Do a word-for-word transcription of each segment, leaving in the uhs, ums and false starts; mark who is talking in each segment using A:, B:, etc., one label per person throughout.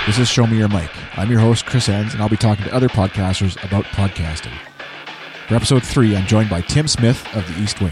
A: This is Show Me Your Mic. I'm your host, Chris Enns, and I'll be talking to other podcasters about podcasting. For episode three, I'm joined by Tim Smith of the East Wing.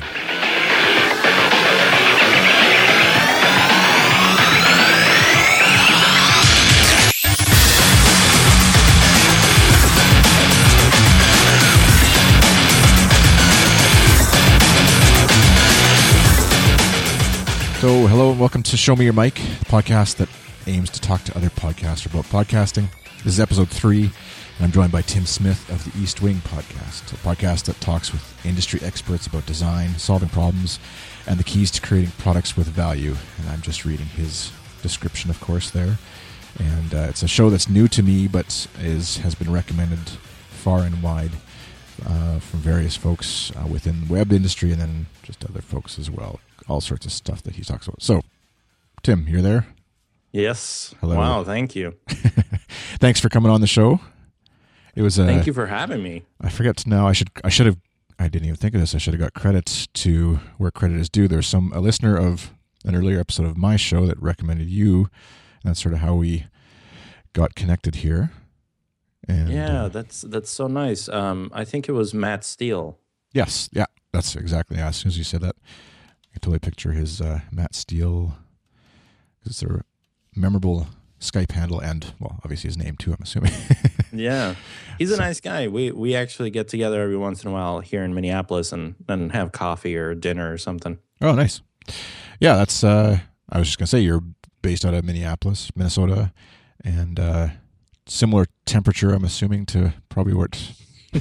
A: So, hello and welcome to Show Me Your Mic, the podcast that aims to talk to other podcasters about podcasting. This is episode three, and I'm joined by Tim Smith of the East Wing podcast, a podcast that talks with industry experts about design, solving problems, and the keys to creating products with value. And I'm just reading his description, of course, there. And uh, it's a show that's new to me, but is has been recommended far and wide uh, from various folks uh, within the web industry, and then just other folks as well. All sorts of stuff that he talks about. So, Tim, you're there?
B: Yes.
A: Hello.
B: Wow, thank you.
A: Thanks for coming on the show. It was. Uh,
B: thank you for having me.
A: I forget now. I should. I should have. I didn't even think of this. I should have got credit to where credit is due. There's some a listener of an earlier episode of my show that recommended you, and that's sort of how we got connected here. And
B: yeah,
A: uh,
B: that's that's so nice. Um, I think it was Matt Steele.
A: Yes. Yeah. That's exactly. As soon as you said that, I can totally picture his uh, Matt Steele. It's a memorable Skype handle and, well, obviously his name too, I'm assuming.
B: Yeah. He's a
A: So-
B: nice guy. We we actually get together every once in a while here in Minneapolis and, and have coffee or dinner or something.
A: Oh, nice. Yeah, that's, uh, I was just going to say, you're based out of Minneapolis, Minnesota, and uh, similar temperature, I'm assuming, to probably where it's.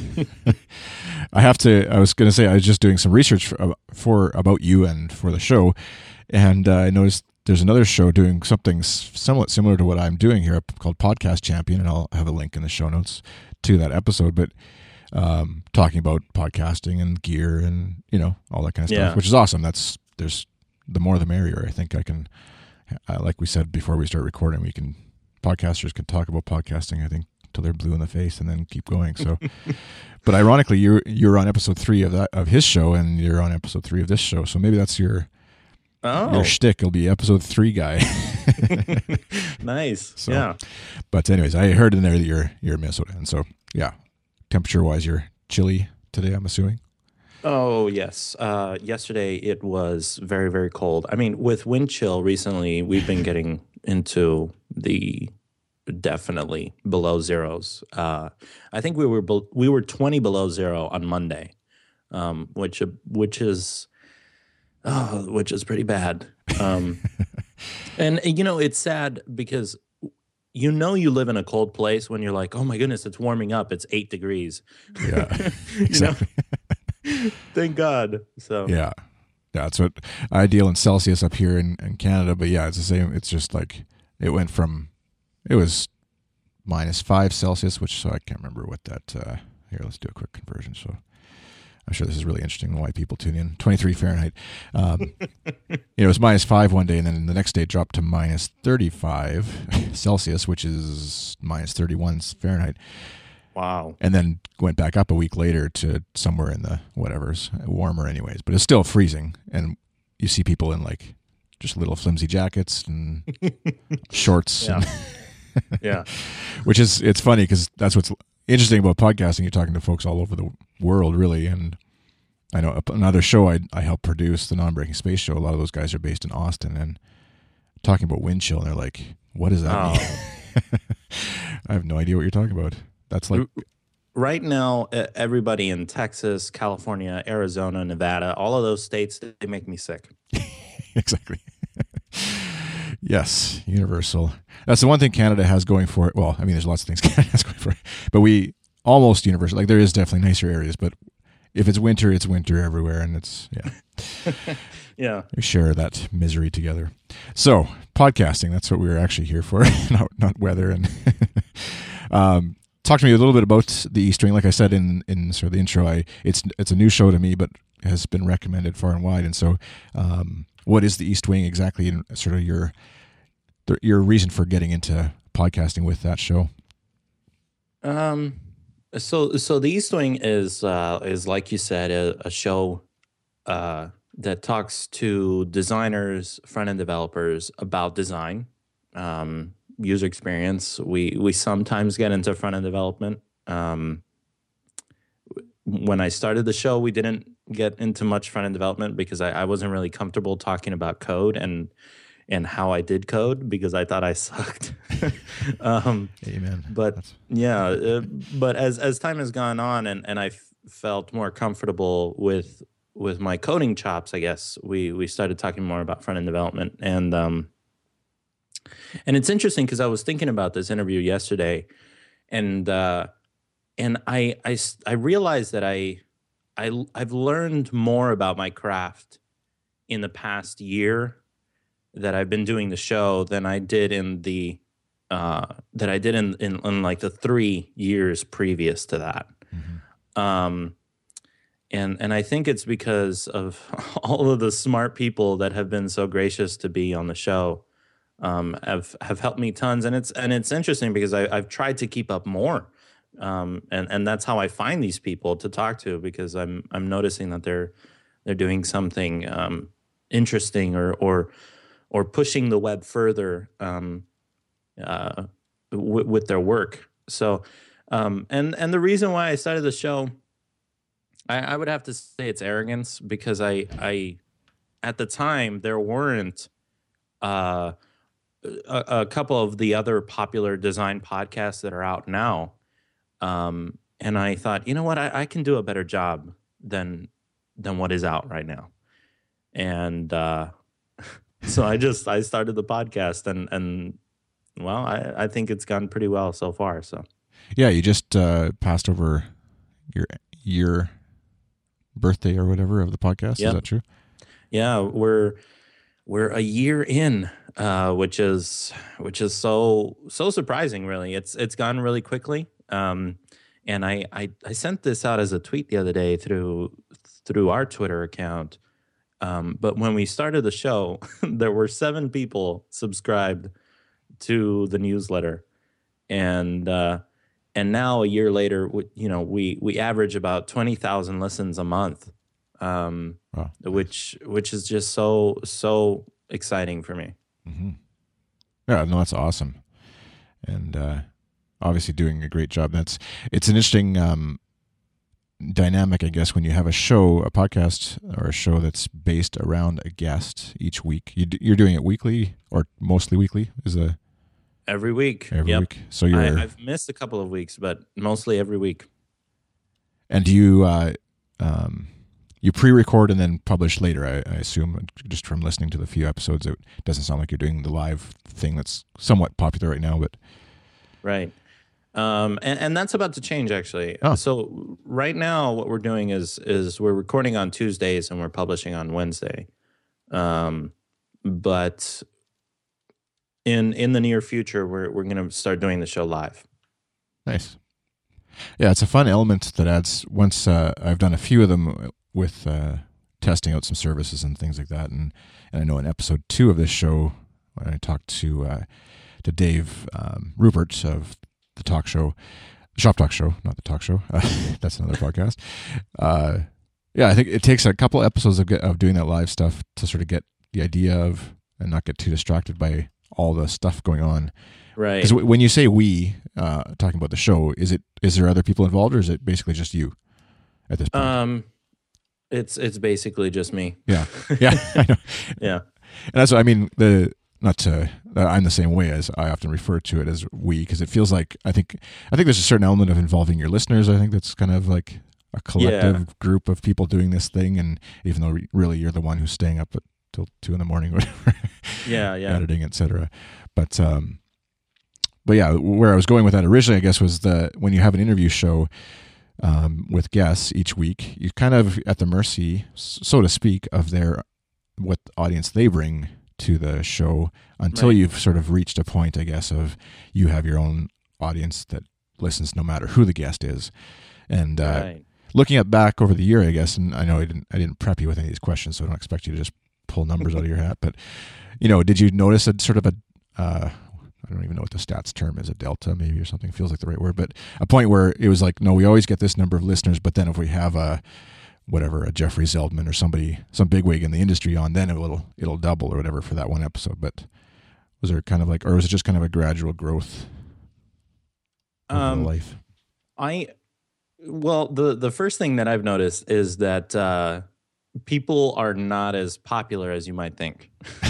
A: I have to, I was going to say, I was just doing some research for, for about you and for the show, and uh, I noticed there's another show doing something somewhat similar to what I'm doing here called Podcast Champion, and I'll have a link in the show notes to that episode, but um, talking about podcasting and gear and, you know, all that kind of stuff,
B: Yeah.
A: which is awesome. That's, there's, the more the merrier. I think I can, uh, like we said before we start recording, we can, podcasters can talk about podcasting, I think, till they're blue in the face and then keep going. So, but ironically, you're, you're on episode three of that, of his show, and you're on episode three of this show. So maybe that's your,
B: Oh,
A: your shtick. It'll be episode three guy.
B: nice.
A: So,
B: yeah.
A: But anyways, I heard in there that you're you're Minnesota, and so yeah, temperature wise, you're chilly today, I'm assuming.
B: Oh, yes. Uh, yesterday it was very, very cold. I mean, with wind chill recently, we've been getting into the definitely below zeros. Uh, I think we were be- we were twenty below zero on Monday, um, which which is oh, which is pretty bad. Um, and you know, it's sad because you know you live in a cold place when you're like, oh my goodness, it's warming up. It's eight degrees.
A: Yeah,
B: You know? Thank God. So
A: Yeah, yeah, that's what I deal in Celsius up here in, in Canada. But yeah, it's the same. It's just like it went from it was minus five Celsius, which so I can't remember what that. Uh, here, let's do a quick conversion. So I'm sure this is really interesting why people tune in. twenty-three Fahrenheit. Um, it was minus five one day, and then the next day it dropped to minus thirty-five Celsius, which is minus thirty-one Fahrenheit.
B: wow.
A: And then went back up a week later to somewhere in the whatever's warmer anyways, but it's still freezing. And you see people in like just little flimsy jackets and shorts,
B: Yeah.
A: and
B: Yeah.
A: which is, it's funny because that's what's interesting about podcasting. You're talking to folks all over the world, really. And I know another show I, I help produce, the Non-Breaking Space Show. A lot of those guys are based in Austin, and talking about wind chill, and they're like, what does that
B: Oh.
A: mean? I have no idea what you're talking about. That's like,
B: Right now, e- everybody in Texas, California, Arizona, Nevada, all of those states, they make me sick.
A: exactly. Yes, universal. That's the one thing Canada has going for it. Well, I mean, there's lots of things Canada has going for it, but we almost universal. Like there is definitely nicer areas, but if it's winter, it's winter everywhere, and it's yeah,
B: Yeah.
A: we share that misery together. So podcasting, that's what we were actually here for, not not weather. And um, talk to me a little bit about the East Wing. Like I said in in sort of the intro, I it's it's a new show to me, but has been recommended far and wide. And so, um, what is the East Wing exactly, and sort of your your reason for getting into podcasting with that show?
B: Um. So, so the East Wing is uh, is like you said, a, a show uh, that talks to designers, front end developers about design. Um, user experience. We we sometimes get into front end development. Um, when I started the show, we didn't get into much front end development because I, I wasn't really comfortable talking about code and and how I did code because I thought I sucked. um,
A: Amen.
B: But
A: That's...
B: yeah, uh, but as as time has gone on and and I f- felt more comfortable with with my coding chops, I guess we we started talking more about front end development and um and it's interesting because I was thinking about this interview yesterday, and uh, and I, I I realized that I I I've learned more about my craft in the past year that I've been doing the show than I did in the uh, that I did in, in in like the three years previous to that. Mm-hmm. Um, and and I think it's because of all of the smart people that have been so gracious to be on the show. Um, have have helped me tons, and it's and it's interesting because I, I've tried to keep up more, um, and and that's how I find these people to talk to because I'm I'm noticing that they're they're doing something um, interesting or or or pushing the web further um, uh, w- with their work. So, um, and and the reason why I started the show, I, I would have to say it's arrogance because I I at the time there weren't. Uh, A, a couple of the other popular design podcasts that are out now. Um, and I thought, you know what, I, I can do a better job than than what is out right now. And uh, so I just I started the podcast and and well, I, I think it's gone pretty well so far. So
A: yeah, you just uh, passed over your year birthday or whatever of the podcast. Yep. Is that true?
B: Yeah, we're we're a year in. Uh, which is which is so so surprising, really. It's it's gone really quickly. Um, and I, I I sent this out as a tweet the other day through through our Twitter account. Um, but when we started the show, there were seven people subscribed to the newsletter, and uh, and now a year later, you know, we we average about twenty thousand listens a month, um, wow. which which is just so so exciting for me.
A: Mm-hmm. Yeah, no, that's awesome, and uh, obviously doing a great job. That's it's an interesting um, dynamic, I guess, when you have a show, a podcast, or a show that's based around a guest each week. You, you're doing it weekly or mostly weekly? Is a
B: every week?
A: Every
B: yep.
A: week. So you're.
B: I, I've missed a couple of weeks, but mostly every week.
A: And do you? Uh, um, You pre-record and then publish later, I, I assume, just from listening to the few episodes. It doesn't sound like you're doing the live thing that's somewhat popular right now, but...
B: Right. Um, and, and that's about to change, actually.
A: Oh.
B: So right now what we're doing is is we're recording on Tuesdays and we're publishing on Wednesday. Um, but in in the near future, we're we're going to start doing the show live.
A: Nice. Yeah, it's a fun element that adds... Once uh, I've done a few of them... with uh, testing out some services and things like that. And, and I know in episode two of this show, when I talked to uh, to Dave um, Rupert of the talk show, Shop Talk Show, not the talk show. Uh, that's another podcast. Uh, yeah, I think it takes a couple episodes of, get, of doing that live stuff to sort of get the idea of and not get too distracted by all the stuff going on.
B: Right.
A: Because w- when you say we, uh, talking about the show, is it is there other people involved or is it basically just you at this point?
B: Um. It's it's basically just me.
A: Yeah, yeah, I know.
B: Yeah,
A: and that's what I mean. The not to I'm the same way as I often refer to it as we because it feels like I think I think there's a certain element of involving your listeners. I think that's kind of like a collective yeah. group of people doing this thing, and even though really you're the one who's staying up at, till two in the morning, or whatever.
B: Yeah, yeah,
A: editing, et cetera. But um, but yeah, where I was going with that originally, I guess, was the when you have an interview show. Um, with guests each week, you're kind of at the mercy, so to speak, of their what audience they bring to the show until right. you've sort of reached a point, I guess, of you have your own audience that listens no matter who the guest is. And uh,
B: right.
A: looking at back over the year, I guess, and I know I didn't I didn't prep you with any of these questions, so I don't expect you to just pull numbers out of your hat. But you know, did you notice a sort of a uh, I don't even know what the stats term is, a delta maybe or something, feels like the right word, but a point where it was like, no, we always get this number of listeners, but then if we have a, whatever, a Jeffrey Zeldman or somebody, some bigwig in the industry on, then it will, it'll double or whatever for that one episode. But Was there kind of like, or was it just kind of a gradual growth over
B: Um,
A: life?
B: I well, the the first thing that I've noticed is that uh, people are not as popular as you might think.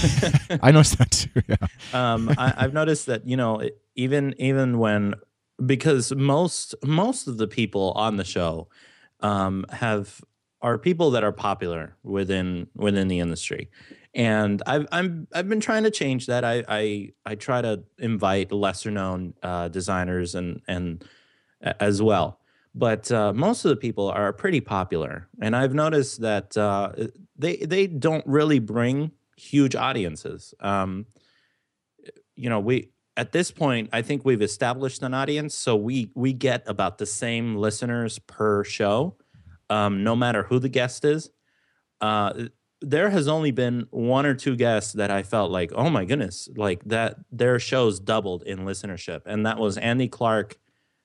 A: I noticed that too. Yeah.
B: um, I, I've noticed that you know even even when because most most of the people on the show um, have are people that are popular within within the industry, and I've I'm I've been trying to change that. I I, I try to invite lesser known uh, designers and and as well. But uh, most of the people are pretty popular, and I've noticed that uh, they they don't really bring huge audiences. Um, you know, we at this point, I think we've established an audience, so we we get about the same listeners per show, um, no matter who the guest is. Uh, there has only been one or two guests that I felt like, oh my goodness, like that their shows doubled in listenership, and that was Andy Clark.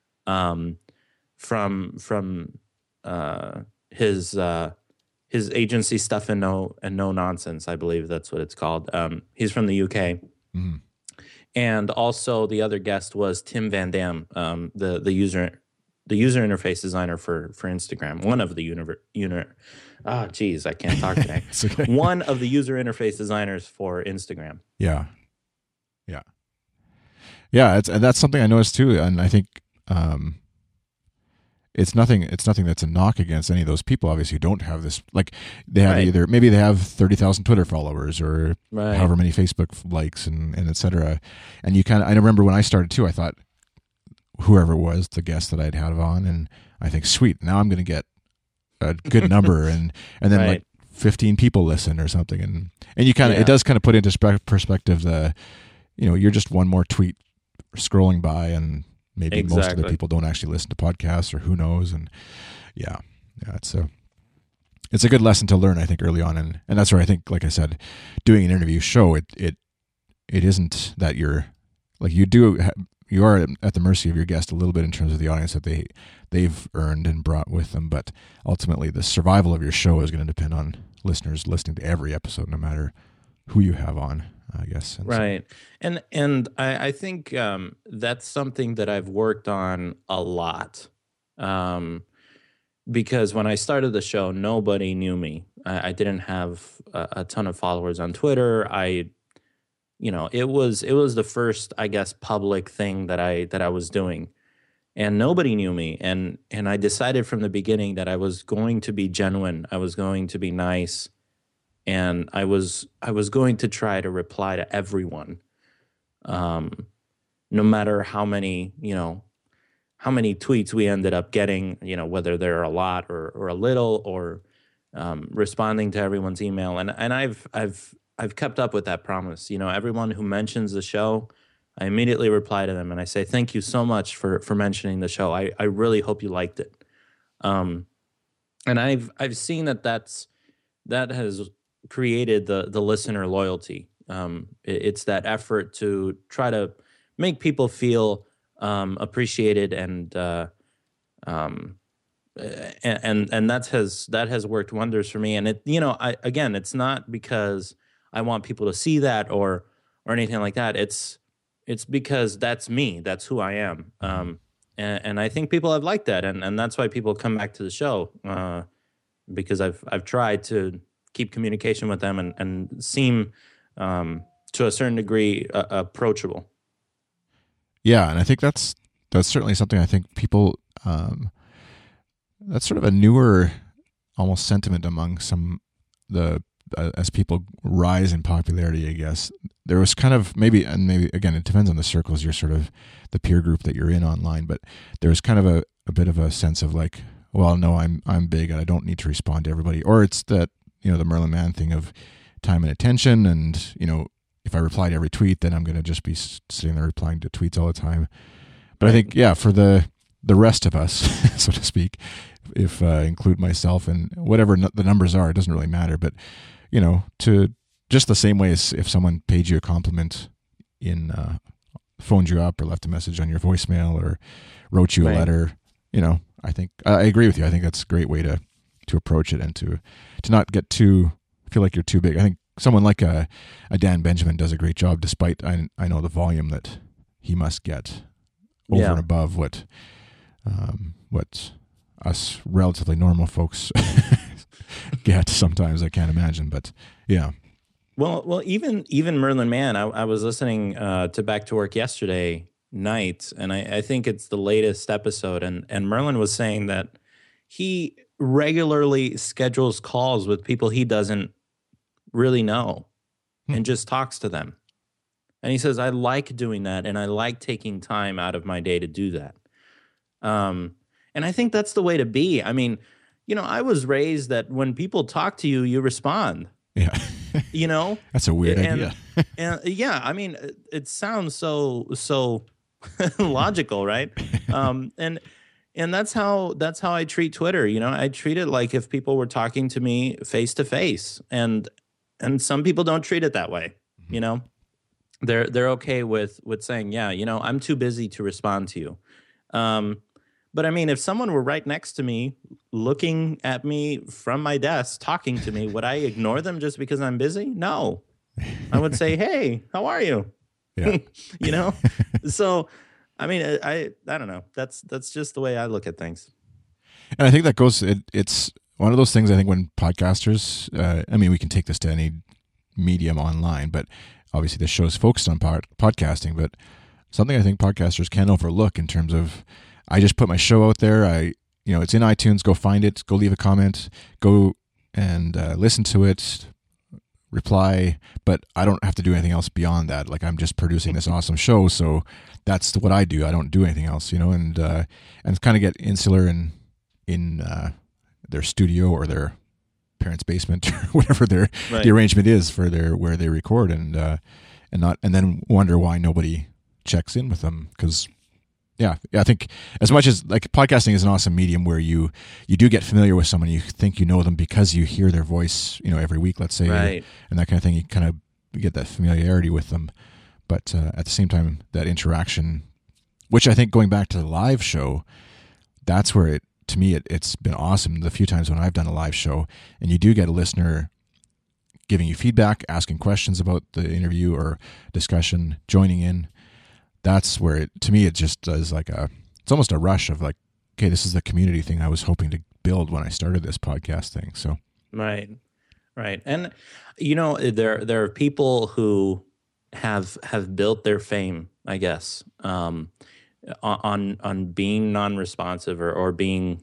B: Um, from from uh, his uh, his agency Stuff and No and No Nonsense, I believe that's what it's called. Um, he's from the U K,
A: Mm.
B: and also the other guest was Tim Van Dam, um, the the user the user interface designer for for Instagram. One of the univer uni- ah, geez, I can't talk today.
A: It's okay.
B: One of the user interface designers for Instagram.
A: Yeah. Yeah. Yeah. It's, and that's something I noticed too. And I think, um, It's nothing. It's nothing that's a knock against any of those people. Obviously, who don't have this. Like they have
B: Right.
A: either maybe they have thirty thousand Twitter followers or
B: Right.
A: however many Facebook likes and and et cetera. And you kind of. I remember when I started too. I thought whoever it was the guest that I'd had on, and I think sweet. Now I'm going to get a good number, and and then
B: Right.
A: like fifteen people listen or something, and and you kind of
B: Yeah.
A: it does kind of put into spe- perspective the, you know, you're just one more tweet scrolling by and. Maybe most of the
B: Exactly.
A: people don't actually listen to podcasts, or who knows. And yeah, yeah, it's a it's a good lesson to learn, I think, early on, and and that's where I think, like I said, doing an interview show, it it it isn't that you're like you do you are at the mercy of your guest a little bit in terms of the audience that they they've earned and brought with them, but ultimately the survival of your show is going to depend on listeners listening to every episode, no matter who you have on. I guess. And so-
B: Right. And and I, I think um, that's something that I've worked on a lot. Um, because when I started the show, nobody knew me. I, I didn't have a, a ton of followers on Twitter. I, you know, it was it was the first, I guess, public thing that I that I was doing. And nobody knew me. And and I decided from the beginning that I was going to be genuine. I was going to be nice. And I was I was going to try to reply to everyone, um, no matter how many you know how many tweets we ended up getting. You know, whether they're a lot or or a little, or um, responding to everyone's email. And and I've I've I've kept up with that promise. You know, everyone who mentions the show, I immediately reply to them and I say thank you so much for for mentioning the show. I I really hope you liked it. Um, and I've I've seen that that's that has created the the listener loyalty. Um, it, it's that effort to try to make people feel um, appreciated, and uh, um, and and and that has that has worked wonders for me. And it, you know, I again, it's not because I want people to see that or or anything like that. It's it's because that's me. That's who I am. Um, and, and I think people have liked that, and and that's why people come back to the show uh, because I've I've tried to keep communication with them and, and seem um, to a certain degree uh, approachable.
A: Yeah, and I think that's that's certainly something I think people um, that's sort of a newer almost sentiment among some the uh, as people rise in popularity, I guess. There was kind of maybe and maybe again it depends on the circles you're sort of the peer group that you're in online, but there was kind of a, a bit of a sense of like, well, no, I'm I'm big and I don't need to respond to everybody, or it's that, you know, the Merlin Mann thing of time and attention. And, you know, if I reply to every tweet, then I'm going to just be sitting there replying to tweets all the time. But right. I think, yeah, for the, the rest of us, so to speak, if uh, include myself and whatever n- the numbers are, it doesn't really matter. But, you know, to just the same way as if someone paid you a compliment in, uh, phoned you up or left a message on your voicemail or wrote you a
B: right.
A: letter, you know, I think, I agree with you. I think that's a great way to, to approach it and to, to not get too, feel like you're too big. I think someone like a, a Dan Benjamin does a great job, despite I, I know the volume that he must get over
B: Yeah.
A: and above what um, what us relatively normal folks get sometimes. I can't imagine, but yeah.
B: Well, well, even even Merlin Mann, I, I was listening uh, to Back to Work yesterday night, and I, I think it's the latest episode, and and Merlin was saying that he regularly schedules calls with people he doesn't really know,
A: Hmm.
B: and just talks to them. And he says, I like doing that, and I like taking time out of my day to do that. Um, and I think that's the way to be. I mean, you know, I was raised that when people talk to you, you respond.
A: Yeah.
B: You know,
A: That's a weird
B: and,
A: idea.
B: and yeah, I mean, it, it sounds so so logical, right? Um, and and that's how that's how I treat Twitter. You know, I treat it like if people were talking to me face to face, and and some people don't treat it that way.
A: Mm-hmm.
B: You know, they're they're okay with with saying, yeah, you know, I'm too busy to respond to you. Um, But I mean, if someone were right next to me, looking at me from my desk, talking to me, would I ignore them just because I'm busy? No. I would say, hey, how are you?
A: Yeah.
B: You know? So, I mean, I, I I don't know. That's that's just the way I look at things.
A: And I think that goes, it, it's one of those things I think when podcasters, uh, I mean, we can take this to any medium online, but obviously the show's focused on pod, podcasting, but something I think podcasters can overlook in terms of, I just put my show out there. I, you know, it's in iTunes. Go find it. Go leave a comment. Go and uh, listen to it. Reply. But I don't have to do anything else beyond that. Like, I'm just producing this awesome show, so that's what I do. I don't do anything else, you know. And uh, and kind of get insular in in uh, their studio or their parents' basement or whatever their
B: Right.
A: the arrangement is for their where they record, and uh, and not and then wonder why nobody checks in with them because. Yeah, I think as much as like podcasting is an awesome medium where you you do get familiar with someone, you think you know them because you hear their voice, you know, every week, let's say,
B: Right.
A: and that kind of thing. You kind of get that familiarity with them, but uh, at the same time, that interaction, which I think going back to the live show, that's where it to me it, it's been awesome. The few times when I've done a live show, and you do get a listener giving you feedback, asking questions about the interview or discussion, joining in. That's where it, to me, it just does like a, it's almost a rush of like, okay, this is the community thing I was hoping to build when I started this podcast thing. So,
B: Right. Right. And, you know, there there are people who have have built their fame, I guess, um, on on being non-responsive or, or being,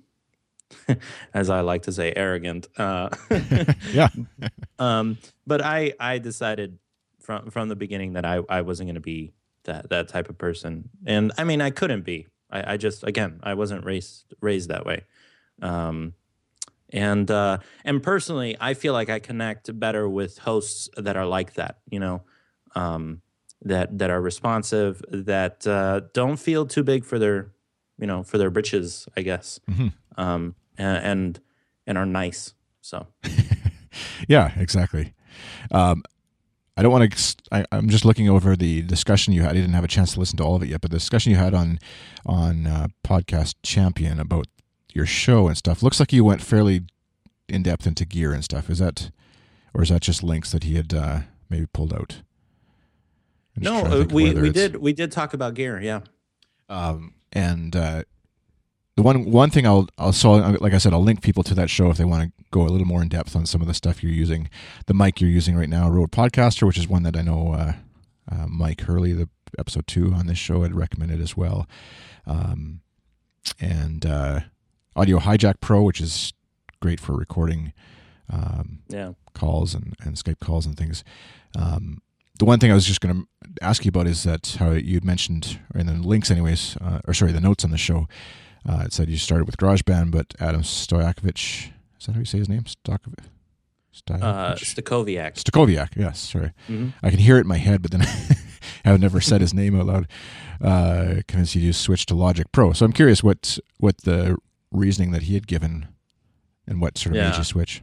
B: as I like to say, arrogant. Uh,
A: yeah.
B: um, but I I decided from from the beginning that I, I wasn't going to be that that type of person, and I mean I couldn't be. I, I just again I wasn't raised raised that way, um, and uh, and personally I feel like I connect better with hosts that are like that. You know, um, that that are responsive, that uh, don't feel too big for their you know for their britches, I guess,
A: Mm-hmm.
B: um, and, and and are nice. So
A: Yeah, exactly. Um, I don't want to. I, I'm just looking over the discussion you had. I didn't have a chance to listen to all of it yet, but the discussion you had on on uh, Podcast Champion about your show and stuff looks like you went fairly in depth into gear and stuff. Is that, or is that just links that he had uh, maybe pulled out? I'm just
B: no,
A: trying to
B: uh,
A: think of
B: we
A: whether
B: we
A: it's-
B: did we did talk about gear. Yeah.
A: Um, and uh, the one one thing I'll I'll so like I said, I'll link people to that show if they want to go a little more in depth on some of the stuff you're using. The mic you're using right now, Rode Podcaster, which is one that I know uh, uh, Mike Hurley, the episode two on this show, had recommended as well. Um, and uh, Audio Hijack Pro, which is great for recording um,
B: Yeah.
A: calls and, and Skype calls and things. Um, the one thing I was just going to ask you about is that how you mentioned, or in the links anyways, uh, or sorry, the notes on the show, uh, it said you started with GarageBand, but Adam Stojakovic, is that how you say his name? Stojakovic?
B: Uh,
A: Stojakovic?
B: Stakoviak.
A: Stakoviak, yes, sorry.
B: Mm-hmm.
A: I can hear it in my head, but then I've never said his name out loud. Uh, convinced you to switch to Logic Pro. So I'm curious what what the reasoning that he had given and what sort of
B: Yeah.
A: made you switch.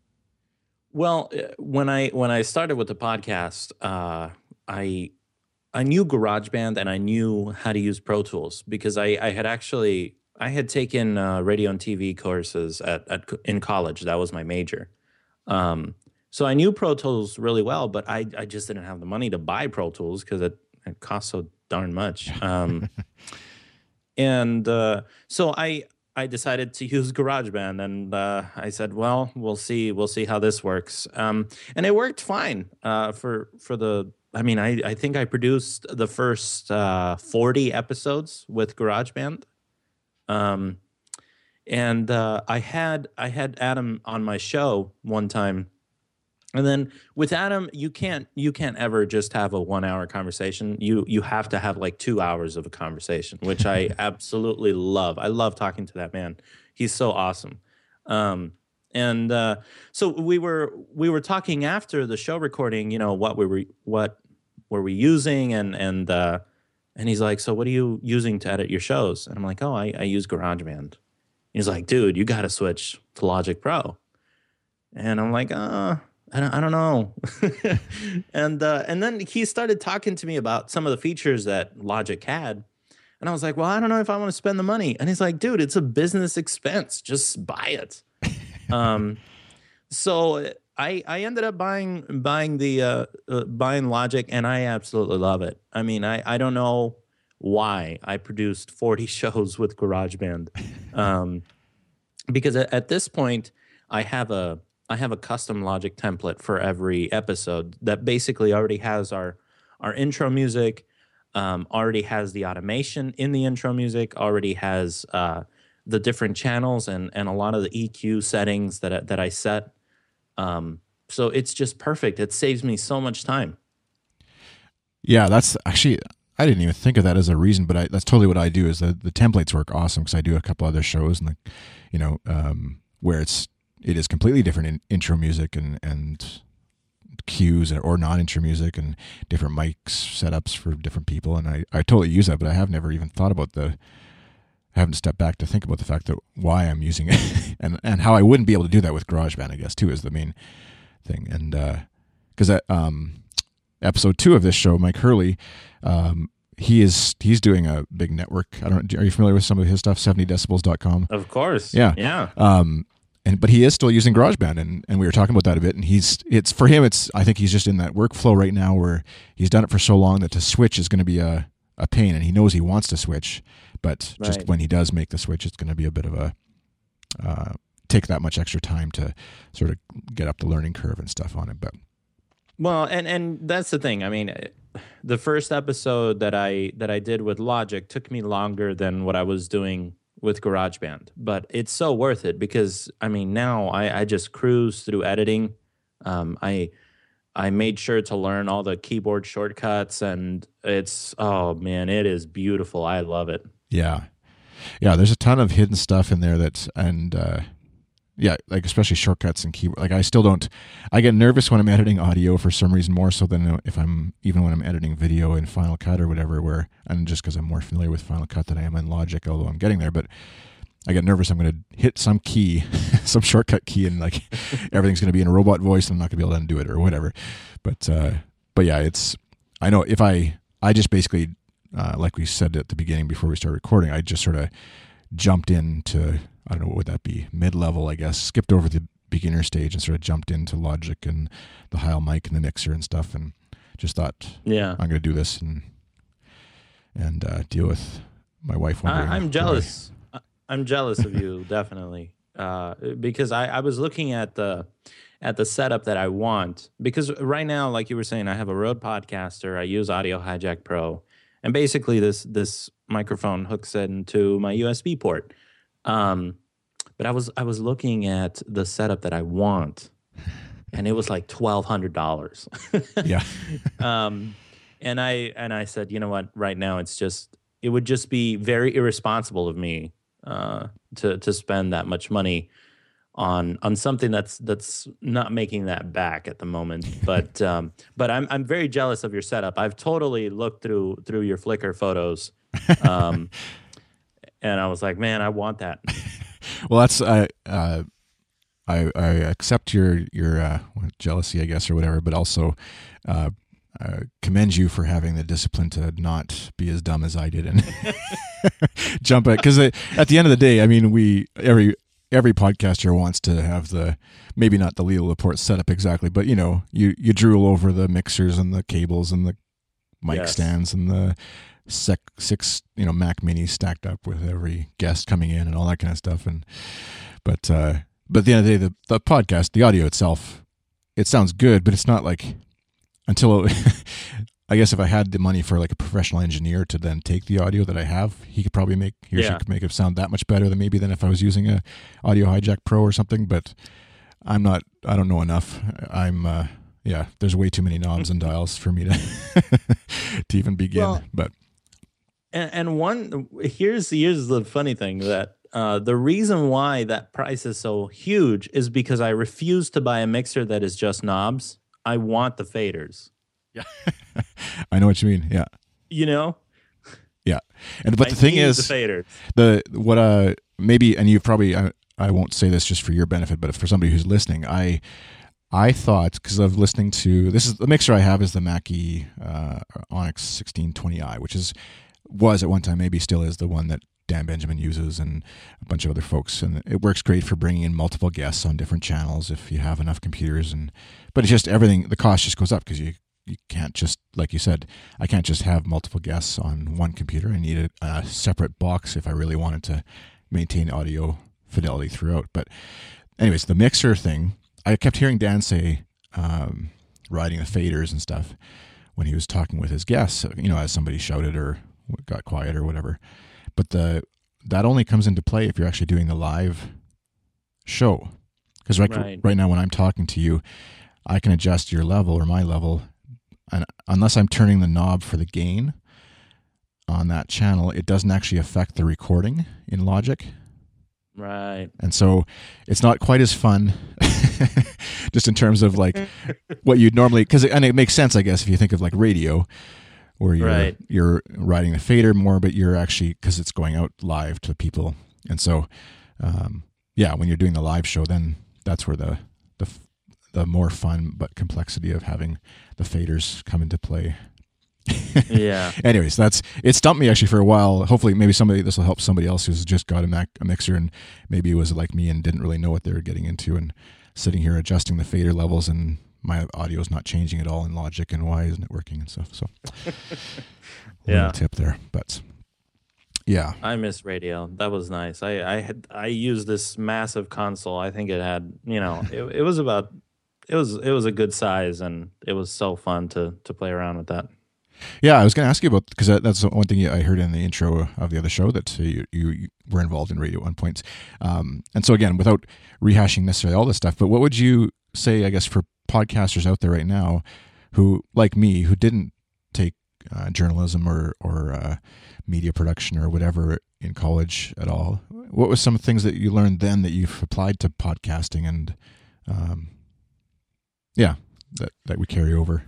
B: Well, uh, when I when I started with the podcast, uh, I I knew GarageBand and I knew how to use Pro Tools because I, I had actually I had taken uh, radio and T V courses at, at in college. That was my major. Um, So I knew Pro Tools really well, but I, I just didn't have the money to buy Pro Tools because it, it costs so darn much. Um, and uh, so I I decided to use GarageBand, and uh, I said, well, we'll see we'll see how this works. Um, and it worked fine uh, for for the. I mean, I, I think I produced the first uh, forty episodes with GarageBand. Um, and uh, I had I had Adam on my show one time. And then with Adam, you can't you can't ever just have a one hour conversation. You you have to have like two hours of a conversation, which I absolutely love. I love talking to that man. He's so awesome. Um, and uh, so we were we were talking after the show recording. You know, what we were what were we using, and and uh, and he's like, so what are you using to edit your shows? And I'm like, oh, I, I use GarageBand. He's like, dude, you got to switch to Logic Pro. And I'm like, uh. I don't, I don't know. and uh, and then he started talking to me about some of the features that Logic had. And I was like, well, I don't know if I want to spend the money. And he's like, dude, it's a business expense. Just buy it. um, so I I ended up buying buying the uh, uh, buying Logic, and I absolutely love it. I mean, I, I don't know why I produced forty shows with GarageBand. Um, because at, at this point, I have a I have a custom Logic template for every episode that basically already has our our intro music, um, already has the automation in the intro music, already has uh, the different channels and and a lot of the E Q settings that I, that I set. Um, so it's just perfect. It saves me so much time.
A: Yeah, that's actually, I didn't even think of that as a reason, but I, that's totally what I do. Is the the templates work awesome because I do a couple other shows and like, you know, um, where it's. It is completely different in intro music and, and cues or non-intro music and different mics setups for different people. And I, I totally use that, but I have never even thought about the, I haven't stepped back to think about the fact that why I'm using it and, and how I wouldn't be able to do that with GarageBand, I guess, too, is the main thing. And uh, because that um, episode two of this show, Mike Hurley, um, he is he's doing a big network. I don't. Are you familiar with some of his stuff? seventy decibels dot com.
B: Of course.
A: Yeah.
B: Yeah.
A: Um, And but he is still using GarageBand, and, and we were talking about that a bit. And he's it's for him. It's I think he's just in that workflow right now where he's done it for so long that to switch is going to be a, a pain, and he knows he wants to switch, but just
B: Right.
A: when he does make the switch, it's going to be a bit of a uh, take that much extra time to sort of get up the learning curve and stuff on it. But
B: Well, and and that's the thing. I mean, the first episode that I that I did with Logic took me longer than what I was doing with GarageBand, but it's so worth it because I mean now I, I just cruise through editing. Um, I I made sure to learn all the keyboard shortcuts, and it's oh man, it is beautiful. I love it.
A: yeah, yeah, there's a ton of hidden stuff in there that's and uh, yeah, like especially shortcuts and keyboard. Like I still don't. I get nervous when I'm editing audio for some reason more so than if I'm even when I'm editing video in Final Cut or whatever. Where and just because I'm more familiar with Final Cut than I am in Logic, although I'm getting there. But I get nervous. I'm going to hit some key, some shortcut key, and like everything's going to be in a robot voice, and I'm not going to be able to undo it or whatever. But uh, but yeah, it's. I know if I I just basically uh, like we said at the beginning before we started recording, I just sort of jumped into. I don't know, what would that be? Mid-level, I guess. Skipped over the beginner stage and sort of jumped into Logic and the Heil mic and the mixer and stuff, and just thought,
B: Yeah,
A: I'm going to do this and and uh, deal with my wife wondering.
B: I, I'm
A: why-
B: jealous. I- I'm jealous of you, definitely, uh, because I, I was looking at the at the setup that I want. Because right now, like you were saying, I have a Rode Podcaster. I use Audio Hijack Pro, and basically this this microphone hooks into my U S B port. Um, but I was I was looking at the setup that I want, and it was like twelve hundred dollars.
A: Yeah.
B: um, and I and I said, you know what? Right now, it's just it would just be very irresponsible of me uh, to to spend that much money on on something that's that's not making that back at the moment. But um, but I'm I'm very jealous of your setup. I've totally looked through through your Flickr photos. Um, And I was like, man, I want that.
A: Well, that's I uh, I I accept your your uh, jealousy, I guess, or whatever, but also uh, uh, commend you for having the discipline to not be as dumb as I did and jump at because at the end of the day, I mean, we every every podcaster wants to have the, maybe not the Leo Laporte setup exactly, but you know, you, you drool over the mixers and the cables and the mic
B: Yes.
A: stands and the sec, six, you know, Mac Minis stacked up with every guest coming in and all that kind of stuff. And, but, uh, but at the end of the day, the, the podcast, the audio itself, it sounds good, but it's not like, until, I guess if I had the money for like a professional engineer to then take the audio that I have, he could probably make, he or
B: Yeah.
A: she could make it sound that much better than maybe than if I was using a Audio Hijack Pro or something. But I'm not, I don't know enough. I'm, uh, yeah, there's way too many knobs and dials for me to, to even begin.
B: Well,
A: but
B: And, and one here's here's the funny thing that uh, the reason why that price is so huge is because I refuse to buy a mixer that is just knobs. I want the faders.
A: yeah, I know what you mean. Yeah.
B: You know,
A: Yeah. And, but
B: I
A: the thing
B: need
A: is,
B: the faders.
A: the what uh maybe, and you've probably, I, I won't say this just for your benefit, but for somebody who's listening, I I thought, because of listening to, this is the mixer I have is the Mackie uh, Onyx sixteen twenty i, which is was at one time, maybe still is, the one that Dan Benjamin uses and a bunch of other folks, and it works great for bringing in multiple guests on different channels if you have enough computers. And but it's just everything, the cost just goes up because you you can't just, like you said, I can't just have multiple guests on one computer. I need a, a separate box if I really wanted to maintain audio fidelity throughout. But anyways, the mixer thing, I kept hearing Dan say, um, riding the faders and stuff when he was talking with his guests, you know, as somebody shouted or got quiet or whatever. But the that only comes into play if you're actually doing the live show. Because right,
B: Right.
A: right now when I'm talking to you, I can adjust your level or my level, and unless I'm turning the knob for the gain on that channel, it doesn't actually affect the recording in Logic.
B: Right.
A: And so it's not quite as fun just in terms of like what you'd normally, because and it makes sense, I guess, if you think of like radio where you're
B: Right.
A: you're riding the fader more, but you're actually, because it's going out live to people. And so um, yeah, when you're doing the live show, then that's where the the the more fun but complexity of having the faders come into play.
B: Yeah.
A: Anyways, that's it. Stumped me actually for a while. Hopefully, maybe somebody this will help somebody else who's just got a, Mac, a mixer and maybe it was like me and didn't really know what they were getting into and sitting here adjusting the fader levels and my audio is not changing at all in Logic and why isn't it working and stuff. So,
B: Yeah.
A: little tip there, but yeah,
B: I miss radio. That was nice. I I had I used this massive console. I think it had, you know, it, it was about it was it was a good size and it was so fun to to play around with that.
A: yeah. I was going to ask you about, because that, that's one thing I heard in the intro of the other show, that uh, you, you, you were involved in radio at one point. Um, and so again, without rehashing necessarily all this stuff, but what would you say, I guess, for podcasters out there right now who, like me, who didn't take uh, journalism or, or uh, media production or whatever in college at all? What was some things that you learned then that you've applied to podcasting and, um, yeah, that, that we carry over?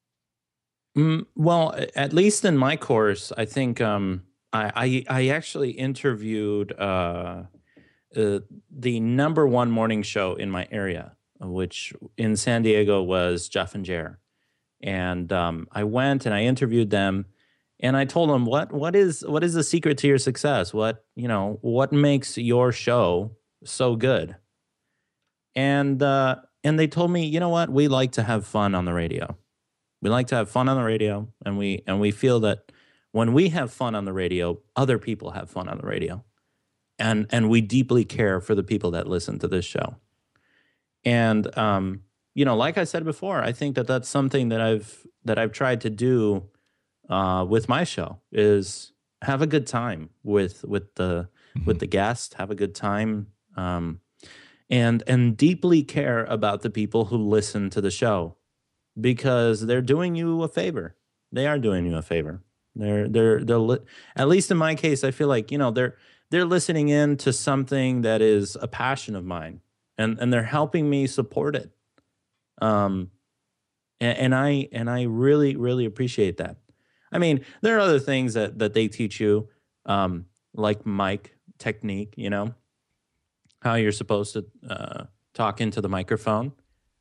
B: Mm, well, at least in my course, I think um, I, I I actually interviewed uh, uh, the number one morning show in my area, which in San Diego was Jeff and Jer. And um, I went and I interviewed them, and I told them what what is what is the secret to your success? What you know what makes your show so good? And uh, and they told me, you know what, we like to have fun on the radio. We like to have fun on the radio, and we and we feel that when we have fun on the radio, other people have fun on the radio, and and we deeply care for the people that listen to this show. And um, you know, like I said before, I think that that's something that I've that I've tried to do uh, with my show is have a good time with with the mm-hmm. with the guest, have a good time, um, and and deeply care about the people who listen to the show. Because they're doing you a favor. They are doing you a favor. They're they're they're li- at least in my case, I feel like, you know, they're they're listening in to something that is a passion of mine, and and they're helping me support it. Um, and, and I and I really really appreciate that. I mean, there are other things that that they teach you, um, like mic technique. You know, how you're supposed to uh, talk into the microphone.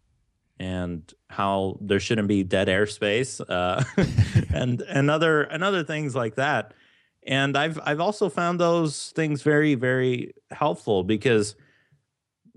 B: And how there shouldn't be dead airspace, uh, and and other and other things like that. And I've I've also found those things very very helpful because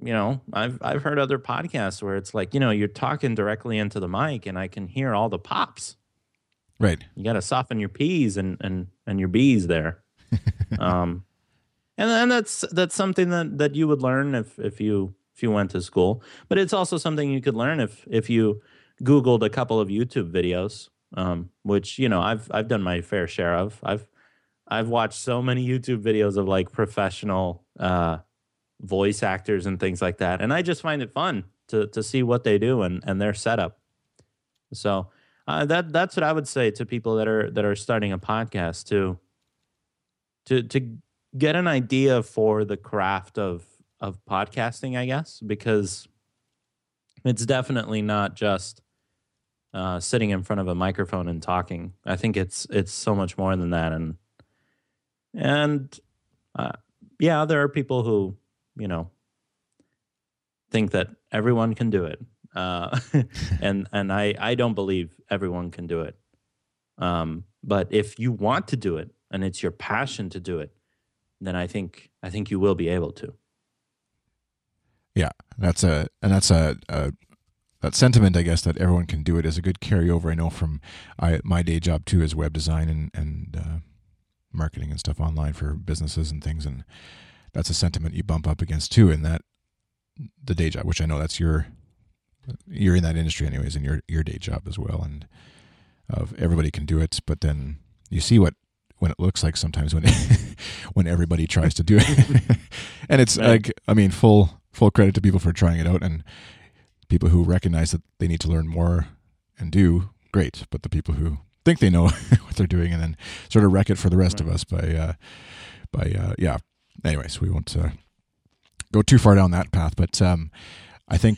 B: you know, I've I've heard other podcasts where it's like, you know, you're talking directly into the mic and I can hear all the pops.
A: Right.
B: You got to soften your P's and and and your B's there. um, and and that's that's something that, that you would learn if if you if you went to school. But it's also something you could learn if if you Googled a couple of YouTube videos, um, which you know I've I've done my fair share of. I've I've watched so many YouTube videos of like professional uh, voice actors and things like that, and I just find it fun to to see what they do and and their setup. So. Uh, that that's what I would say to people that are that are starting a podcast to to to get an idea for the craft of of podcasting, I guess, because it's definitely not just uh, sitting in front of a microphone and talking. I think it's it's so much more than that, and and uh, yeah, there are people who you know think that everyone can do it. Uh, and and I, I don't believe everyone can do it. Um, but if you want to do it and it's your passion to do it, then I think I think you will be able to.
A: Yeah, that's a and that's a, a that sentiment, I guess, that everyone can do it is a good carryover. I know from I, my day job too is web design and and uh, marketing and stuff online for businesses and things, and that's a sentiment you bump up against too in that the day job, which I know that's your. You're in that industry anyways in your, your day job as well. And of everybody can do it, but then you see what, when it looks like sometimes when, when everybody tries to do it and it's right. like, I mean, full, full credit to people for trying it out and people who recognize that they need to learn more and do great. But the people who think they know what they're doing and then sort of wreck it for the rest right. of us by, uh, by, uh, yeah. Anyways, we won't, uh, go too far down that path, but, um, I think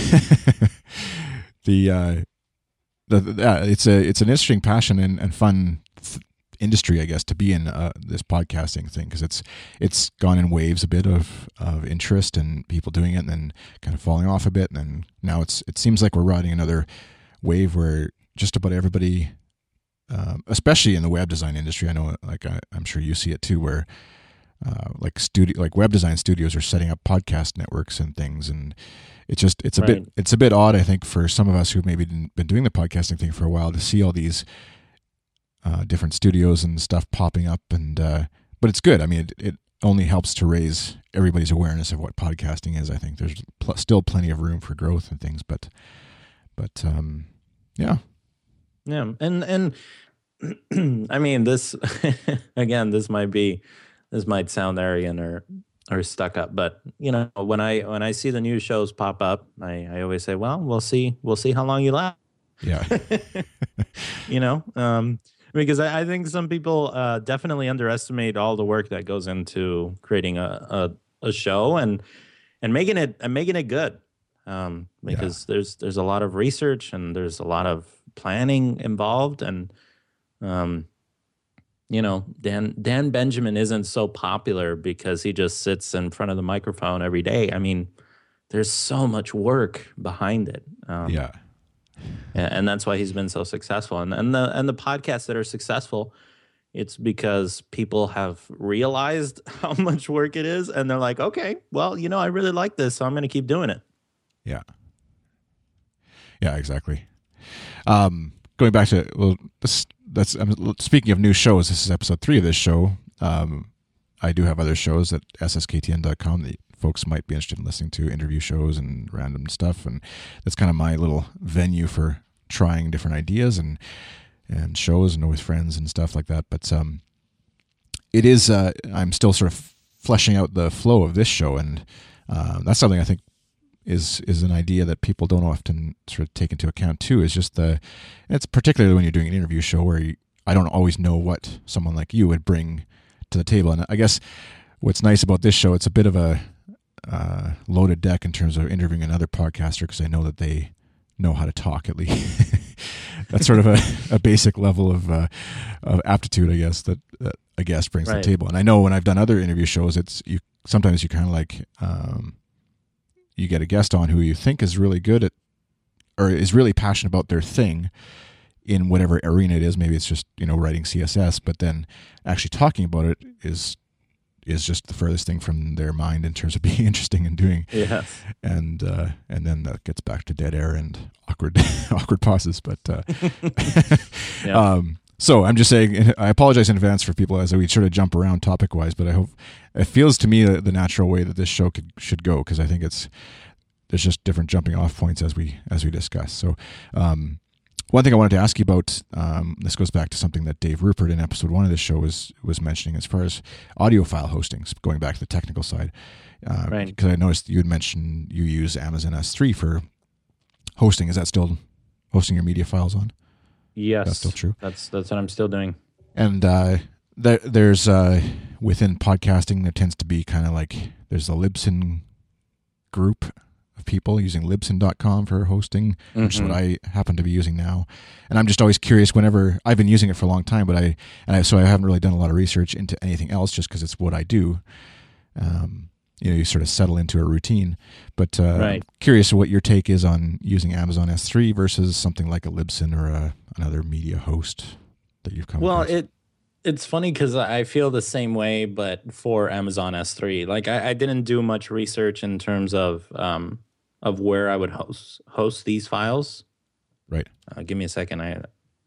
A: the, uh, the, the yeah, it's a it's an interesting passion and, and fun th- industry, I guess, to be in uh, this podcasting thing because it's it's gone in waves a bit of, of interest and people doing it and then kind of falling off a bit and then now it's it seems like we're riding another wave where just about everybody, um, especially in the web design industry, I know like I, I'm sure you see it too, where uh, like studio like web design studios are setting up podcast networks and things and. It's just it's a right. bit it's a bit odd, I think, for some of us who've maybe been doing the podcasting thing for a while to see all these uh, different studios and stuff popping up, and uh, but it's good. I mean, it, it only helps to raise everybody's awareness of what podcasting is. I think there's pl- still plenty of room for growth and things, but but um, yeah,
B: yeah, and and I mean this again. This might be this might sound arrogant or. or stuck up, but you know when I when I see the new shows pop up, I, I always say, well, we'll see we'll see how long you last.
A: Yeah,
B: you know, um, because I, I think some people uh, definitely underestimate all the work that goes into creating a a, a show and and making it and making it good. Um, because yeah. there's there's a lot of research and there's a lot of planning involved and um. You know, Dan Dan Benjamin isn't so popular because he just sits in front of the microphone every day. I mean, there's so much work behind it. Um,
A: yeah,
B: and that's why he's been so successful. And and the and the podcasts that are successful, it's because people have realized how much work it is, and they're like, okay, well, you know, I really like this, so I'm going to keep doing it.
A: Yeah, yeah, exactly. Um, going back to well, this. That's I'm speaking of new shows. This is episode three of this show. Um, I do have other shows at S S K T N dot com that folks might be interested in listening to, interview shows and random stuff. And that's kind of my little venue for trying different ideas and and shows and with friends and stuff like that. But um, it is uh, I'm still sort of fleshing out the flow of this show, and uh, that's something I think is is an idea that people don't often sort of take into account too, is just the, it's particularly when you're doing an interview show where you, I don't always know what someone like you would bring to the table. And I guess what's nice about this show, it's a bit of a uh, loaded deck in terms of interviewing another podcaster because I know that they know how to talk at least. That's sort of a, a basic level of uh, of aptitude, I guess, that, that a guest brings right. to the table. And I know when I've done other interview shows, it's you sometimes you kind of like, um, you get a guest on who you think is really good at, or is really passionate about their thing in whatever arena it is. Maybe it's just, you know, writing C S S, but then actually talking about it is is just the furthest thing from their mind in terms of being interesting and doing.
B: Yes.
A: And uh, and then that gets back to dead air and awkward awkward pauses. But uh,
B: yeah.
A: um, so I'm just saying, I apologize in advance for people as we sort of jump around topic wise, but I hope it feels to me the, the natural way that this show could, should go, because I think it's there's just different jumping off points as we as we discuss. So. Um, One thing I wanted to ask you about, um, this goes back to something that Dave Rupert in episode one of the show was was mentioning as far as audio file hosting, going back to the technical side. Uh,
B: right.
A: Because I noticed you had mentioned you use Amazon S three for hosting. Is that still hosting your media files on?
B: Yes.
A: That's still true?
B: That's that's what I'm still doing.
A: And uh, there, there's, uh, within podcasting, there tends to be kind of like, there's a Libsyn group of people using libsyn dot com for hosting, mm-hmm. which is what I happen to be using now. And I'm just always curious whenever I've been using it for a long time, but I, and I, so I haven't really done a lot of research into anything else just because it's what I do. Um, you know, you sort of settle into a routine, but, uh,
B: right.
A: I'm curious what your take is on using Amazon S three versus something like a Libsyn or a, another media host that you've come
B: well,
A: across.
B: Well, it, it's funny because I feel the same way, but for Amazon S three, like I, I didn't do much research in terms of, um, of where I would host host these files.
A: Right.
B: Uh, give me a second. I.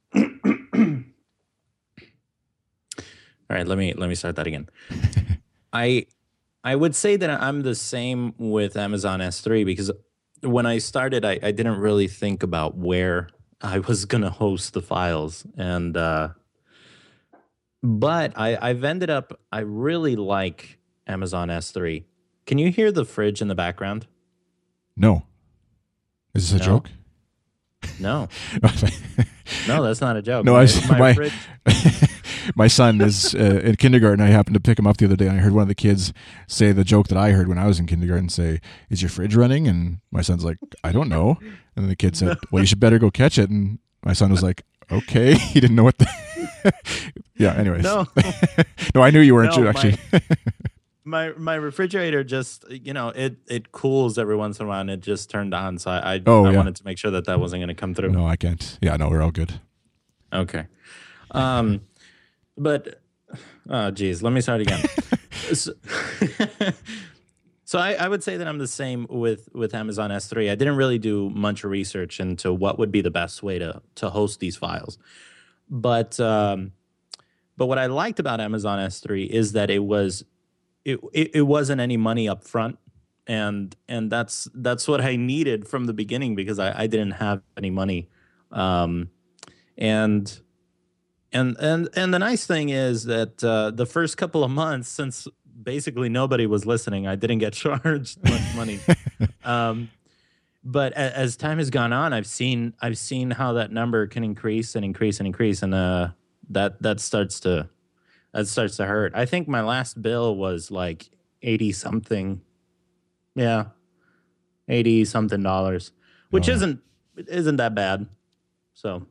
B: All right. Let me let me start that again. I I would say that I'm the same with Amazon S three because when I started, I, I didn't really think about where I was gonna host the files, and uh, but I I've ended up. I really like Amazon S three. Can you hear the fridge in the background?
A: No. Is this a
B: no.
A: joke?
B: No. No, that's not a joke.
A: No,
B: my,
A: I was,
B: my,
A: my,
B: fridge...
A: my son is uh, in kindergarten. I happened to pick him up the other day, and I heard one of the kids say the joke that I heard when I was in kindergarten, say, "Is your fridge running?" And my son's like, "I don't know." And the kid said, "Well, you should better go catch it." And my son was like, "Okay." He didn't know what the... yeah, anyways.
B: No.
A: No, I knew you weren't,
B: no,
A: actually.
B: My... My my refrigerator just, you know, it, it cools every once in a while, and it just turned on. So I I,
A: oh,
B: I
A: yeah.
B: wanted to make sure that that wasn't going to come through.
A: No, I can't. Yeah, no, we're all good.
B: Okay. Um, but, oh, geez, let me start again. so so I, I would say that I'm the same with, with Amazon S three. I didn't really do much research into what would be the best way to, to host these files. But, um, but what I liked about Amazon S three is that it was... It, it it wasn't any money up front, and and that's that's what I needed from the beginning because I, I didn't have any money, um, and and and and the nice thing is that uh, the first couple of months, since basically nobody was listening, I didn't get charged much money. um, but a, as time has gone on, I've seen I've seen how that number can increase and increase and increase, and uh, that that starts to. That starts to hurt. I think my last bill was like eighty something. Yeah. eighty something dollars, which oh. isn't isn't that bad. So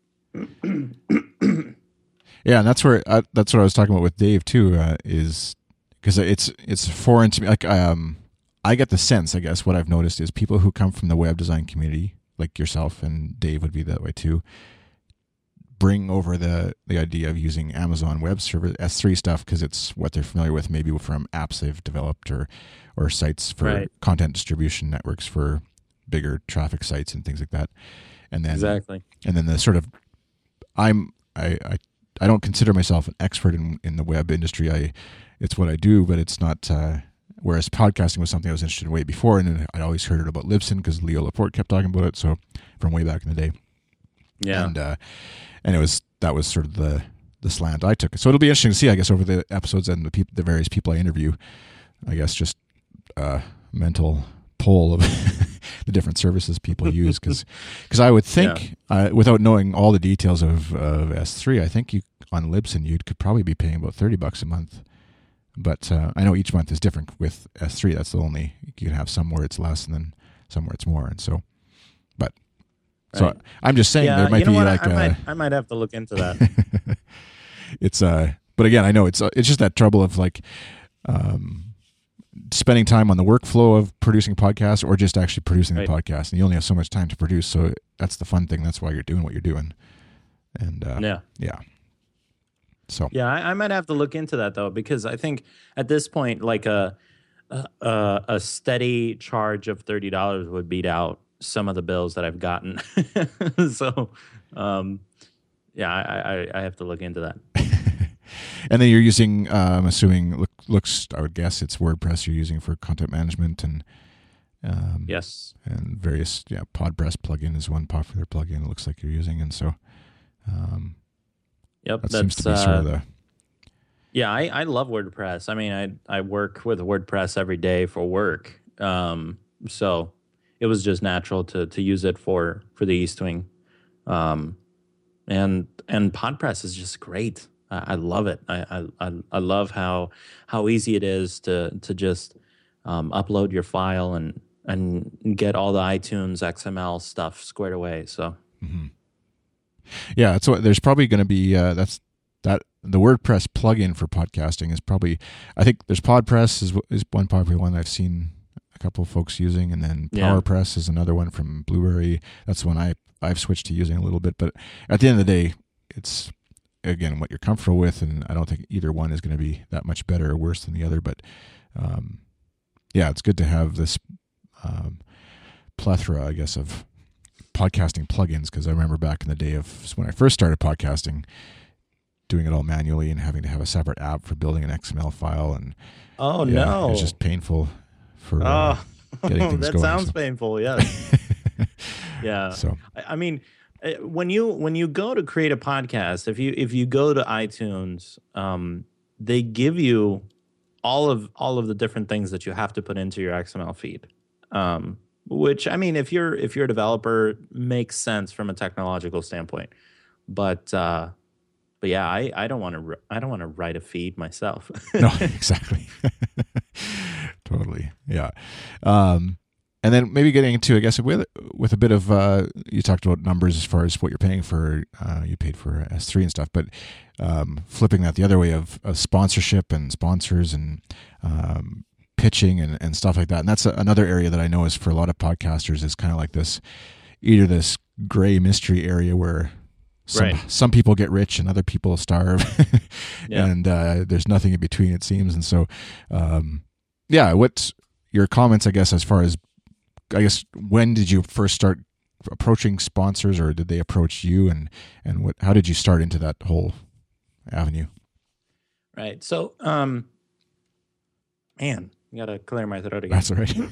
A: yeah, and that's where uh, that's what I was talking about with Dave too, uh, is because it's it's foreign to me. Like um I get the sense, I guess what I've noticed is people who come from the web design community, like yourself and Dave would be that way too, bring over the, the idea of using Amazon Web Service S three stuff because it's what they're familiar with, maybe from apps they've developed or or sites for
B: right.
A: content distribution networks for bigger traffic sites and things like that. And then
B: exactly.
A: And then the sort of I'm I I, I don't consider myself an expert in, in the web industry. I it's what I do, but it's not. Uh, whereas podcasting was something I was interested in way before, and I'd always heard it about Libsyn because Leo Laporte kept talking about it. So from way back in the day.
B: Yeah.
A: And uh, and it was that was sort of the the slant I took. So it'll be interesting to see, I guess, over the episodes and the people, the various people I interview. I guess just uh, mental poll of the different services people use, because because I would think yeah. uh, without knowing all the details of, of S three, I think you on Libsyn you could probably be paying about thirty bucks a month. But uh, I know each month is different with S three. That's the only you can have somewhere it's less and then somewhere it's more, and so. But so right. I'm just saying
B: yeah,
A: there might
B: you know
A: be
B: what?
A: like
B: I, I,
A: a,
B: might, I might have to look into that.
A: It's uh, but again, I know it's uh, it's just that trouble of like um, spending time on the workflow of producing podcasts or just actually producing right. the podcast, and you only have so much time to produce. So that's the fun thing. That's why you're doing what you're doing, and uh,
B: yeah,
A: yeah. So
B: yeah, I, I might have to look into that though, because I think at this point, like a a, a steady charge of thirty dollars would beat out some of the bills that I've gotten. so, um, yeah, I, I, I have to look into that.
A: And then you're using, uh, I'm assuming, look, looks, I would guess it's WordPress you're using for content management and um,
B: yes,
A: and various, yeah, PodPress plugin is one popular plugin it looks like you're using. And so um,
B: yep,
A: that
B: that's,
A: seems to be
B: uh,
A: sort of the...
B: Yeah, I, I love WordPress. I mean, I I work with WordPress every day for work. Um, so it was just natural to to use it for, for the East Wing. Um, and and PodPress is just great. I, I love it. I, I I love how how easy it is to to just um, upload your file and and get all the iTunes X M L stuff squared away. So
A: mm-hmm. yeah, so there's probably going to be uh, that's that the WordPress plugin for podcasting is probably, I think there's PodPress is is one popular one I've seen a couple of folks using, and then PowerPress yeah. is another one from Blueberry. That's one I I've switched to using a little bit, but at the end of the day, it's again what you're comfortable with, and I don't think either one is going to be that much better or worse than the other. But um, yeah, it's good to have this um, plethora, I guess, of podcasting plugins, because I remember back in the day of when I first started podcasting, doing it all manually and having to have a separate app for building an X M L file, and
B: oh
A: yeah,
B: no,
A: it was just painful for
B: oh
A: uh, getting things
B: that
A: going.
B: sounds
A: so.
B: painful. Yes, yeah.
A: So
B: I, I mean, when you when you go to create a podcast, if you if you go to iTunes, um, they give you all of all of the different things that you have to put into your X M L feed. Um, which I mean, if you're if you're a developer, makes sense from a technological standpoint, but. Uh, But yeah, I, I don't want to I don't want to write a feed myself.
A: No, exactly. Totally, yeah. Um, and then maybe getting into, I guess, with with a bit of uh, you talked about numbers as far as what you're paying for. Uh, you paid for S three and stuff, but um, flipping that the other way of, of sponsorship and sponsors and um, pitching and, and stuff like that. And that's a, another area that I know is for a lot of podcasters is kind of like this, either this gray mystery area where Some
B: right.
A: some people get rich and other people starve,
B: yeah.
A: and uh, there's nothing in between, it seems. And so, um, yeah, what's your comments, I guess, as far as, I guess, when did you first start approaching sponsors, or did they approach you, and and what? How did you start into that whole avenue?
B: Right. So, um, man, you got to clear my throat again.
A: That's all right.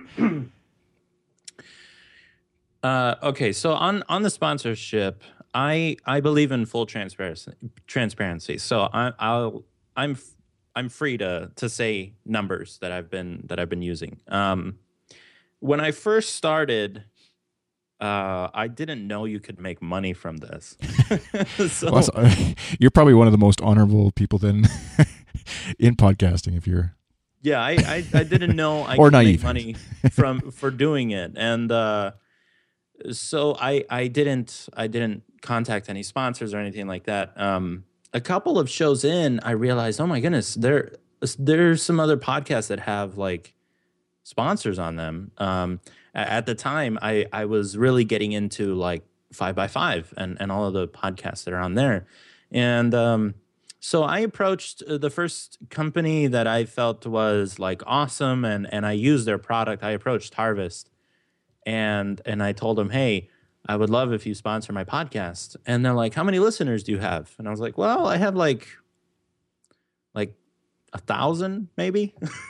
B: uh, okay, so on on the sponsorship. I I believe in full transparency. Transparency. So I, I'll I'm I'm free to to say numbers that I've been that I've been using. Um, when I first started, uh, I didn't know you could make money from this. so,
A: well, you're probably one of the most honorable people then in podcasting. If you're
B: yeah, I I, I didn't know I
A: or
B: could
A: naive.
B: make money from for doing it, and uh, so I I didn't I didn't. contact any sponsors or anything like that. Um, a couple of shows in, I realized, oh my goodness, there there's some other podcasts that have like sponsors on them. Um, at the time, I I was really getting into like five by five and and all of the podcasts that are on there, and um, so I approached the first company that I felt was like awesome, and and I used their product. I approached Harvest, and and I told them, hey, I would love if you sponsor my podcast. And they're like, how many listeners do you have? And I was like, well, I have like, like a thousand maybe.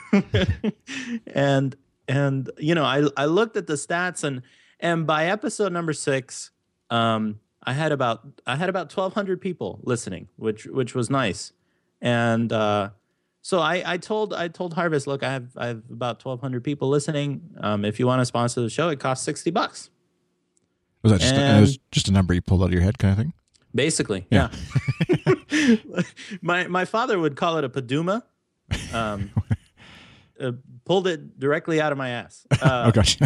B: and, and, you know, I, I looked at the stats, and, and by episode number six, um, I had about, I had about twelve hundred people listening, which, which was nice. And, uh, so I, I told, I told Harvest, look, I have, I have about twelve hundred people listening. Um, if you want to sponsor the show, it costs sixty bucks.
A: Was that just a, it was just a number you pulled out of your head kind of thing?
B: Basically, yeah. yeah. my my father would call it a paduma. Um, uh, pulled it directly out of my ass. Uh,
A: oh, gosh.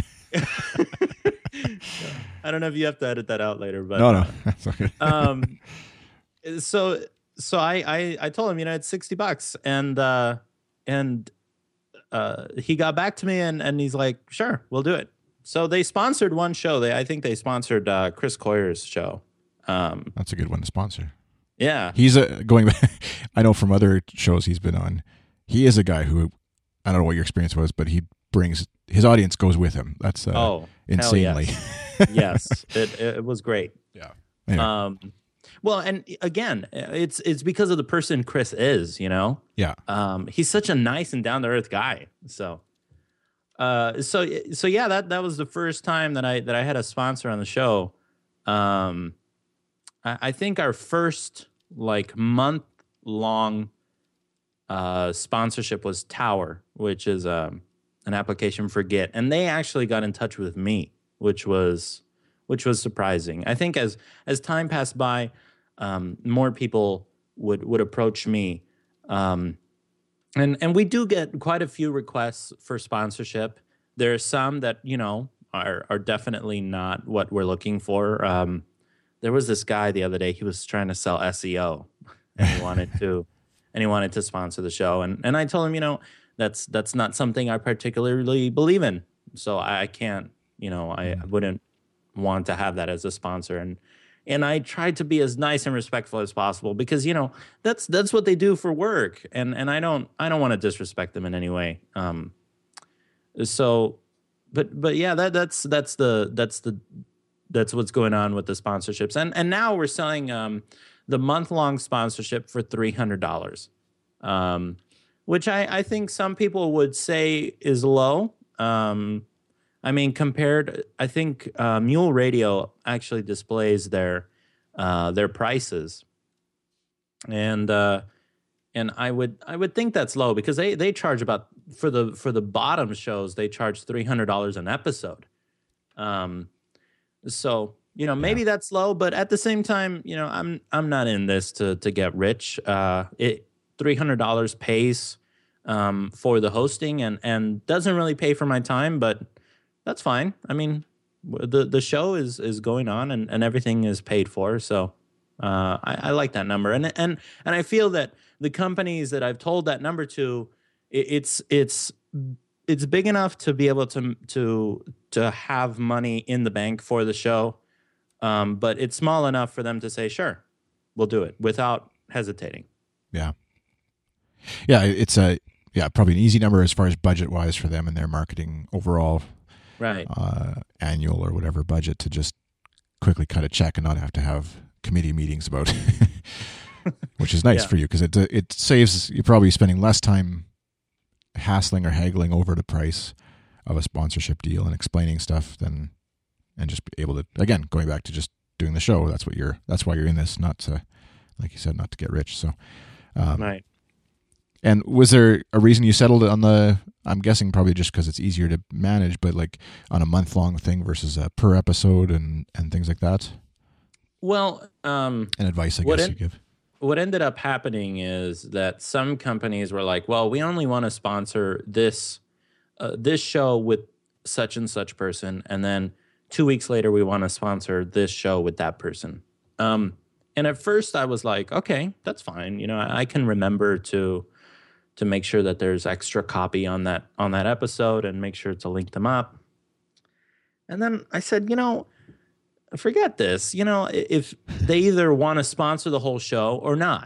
B: I don't know if you have to edit that out later, but
A: no, no, that's okay.
B: um, so so I, I I told him, you know, it's sixty bucks, and uh, and uh, he got back to me, and and he's like, sure, we'll do it. So they sponsored one show. They I think they sponsored uh, Chris Coyer's show. Um,
A: That's a good one to sponsor.
B: Yeah.
A: He's a going back. I know from other shows he's been on. He is a guy who, I don't know what your experience was, but he brings his audience goes with him. That's uh,
B: oh
A: insanely.
B: Yes, yes. It, it was great.
A: Yeah. Anyway.
B: Um, well, and again, it's it's because of the person Chris is. You know.
A: Yeah.
B: Um, he's such a nice and down to earth guy. So. Uh, so so yeah, that that was the first time that I that I had a sponsor on the show. Um, I, I think our first like month long uh, sponsorship was Tower, which is um, an application for Git, and they actually got in touch with me, which was which was surprising. I think as as time passed by, um, more people would would approach me. Um, And and we do get quite a few requests for sponsorship. There are some that, you know, are are definitely not what we're looking for. Um, there was this guy the other day, he was trying to sell S E O and he wanted to and he wanted to sponsor the show. And and I told him, you know, that's that's not something I particularly believe in. So I, I can't, you know, I, I wouldn't want to have that as a sponsor. And And I tried to be as nice and respectful as possible because, you know, that's that's what they do for work, and and I don't I don't want to disrespect them in any way. Um, so, but but yeah, that that's that's the that's the that's what's going on with the sponsorships, and and now we're selling um, the month long sponsorship for three hundred dollars, um, which I I think some people would say is low. Um, I mean, compared, I think uh, Mule Radio actually displays their uh, their prices, and uh, and I would I would think that's low because they they charge about for the for the bottom shows they charge three hundred dollars an episode, um, so you know maybe yeah. that's low, but at the same time, you know I'm I'm not in this to to get rich. Uh, it three hundred dollars pays um, for the hosting and and doesn't really pay for my time, but that's fine. I mean, the the show is is going on and, and everything is paid for. So uh, I, I like that number. And and and I feel that the companies that I've told that number to, it, it's it's it's big enough to be able to to to have money in the bank for the show, um, but it's small enough for them to say, sure, we'll do it without hesitating.
A: Yeah, yeah. It's a yeah probably an easy number as far as budget wise for them and their marketing overall.
B: Right.
A: Uh, annual or whatever budget to just quickly cut a check and not have to have committee meetings about it, which is nice yeah. for you because it it saves you probably spending less time hassling or haggling over the price of a sponsorship deal and explaining stuff than and just be able to again going back to just doing the show. That's what you're. That's why you're in this, not to like you said, not to get rich. So, um,
B: right.
A: And was there a reason you settled on the, I'm guessing probably just because it's easier to manage, but like on a month-long thing versus a per episode and, and things like that?
B: Well, um,
A: and advice, I guess en- you give.
B: What ended up happening is that some companies were like, well, we only want to sponsor this uh, this show with such and such person, and then two weeks later we want to sponsor this show with that person. Um, and at first I was like, okay, that's fine. You know, I, I can remember to... to make sure that there's extra copy on that on that episode and make sure to link them up. And then I said, you know, forget this. You know, if they either want to sponsor the whole show or not.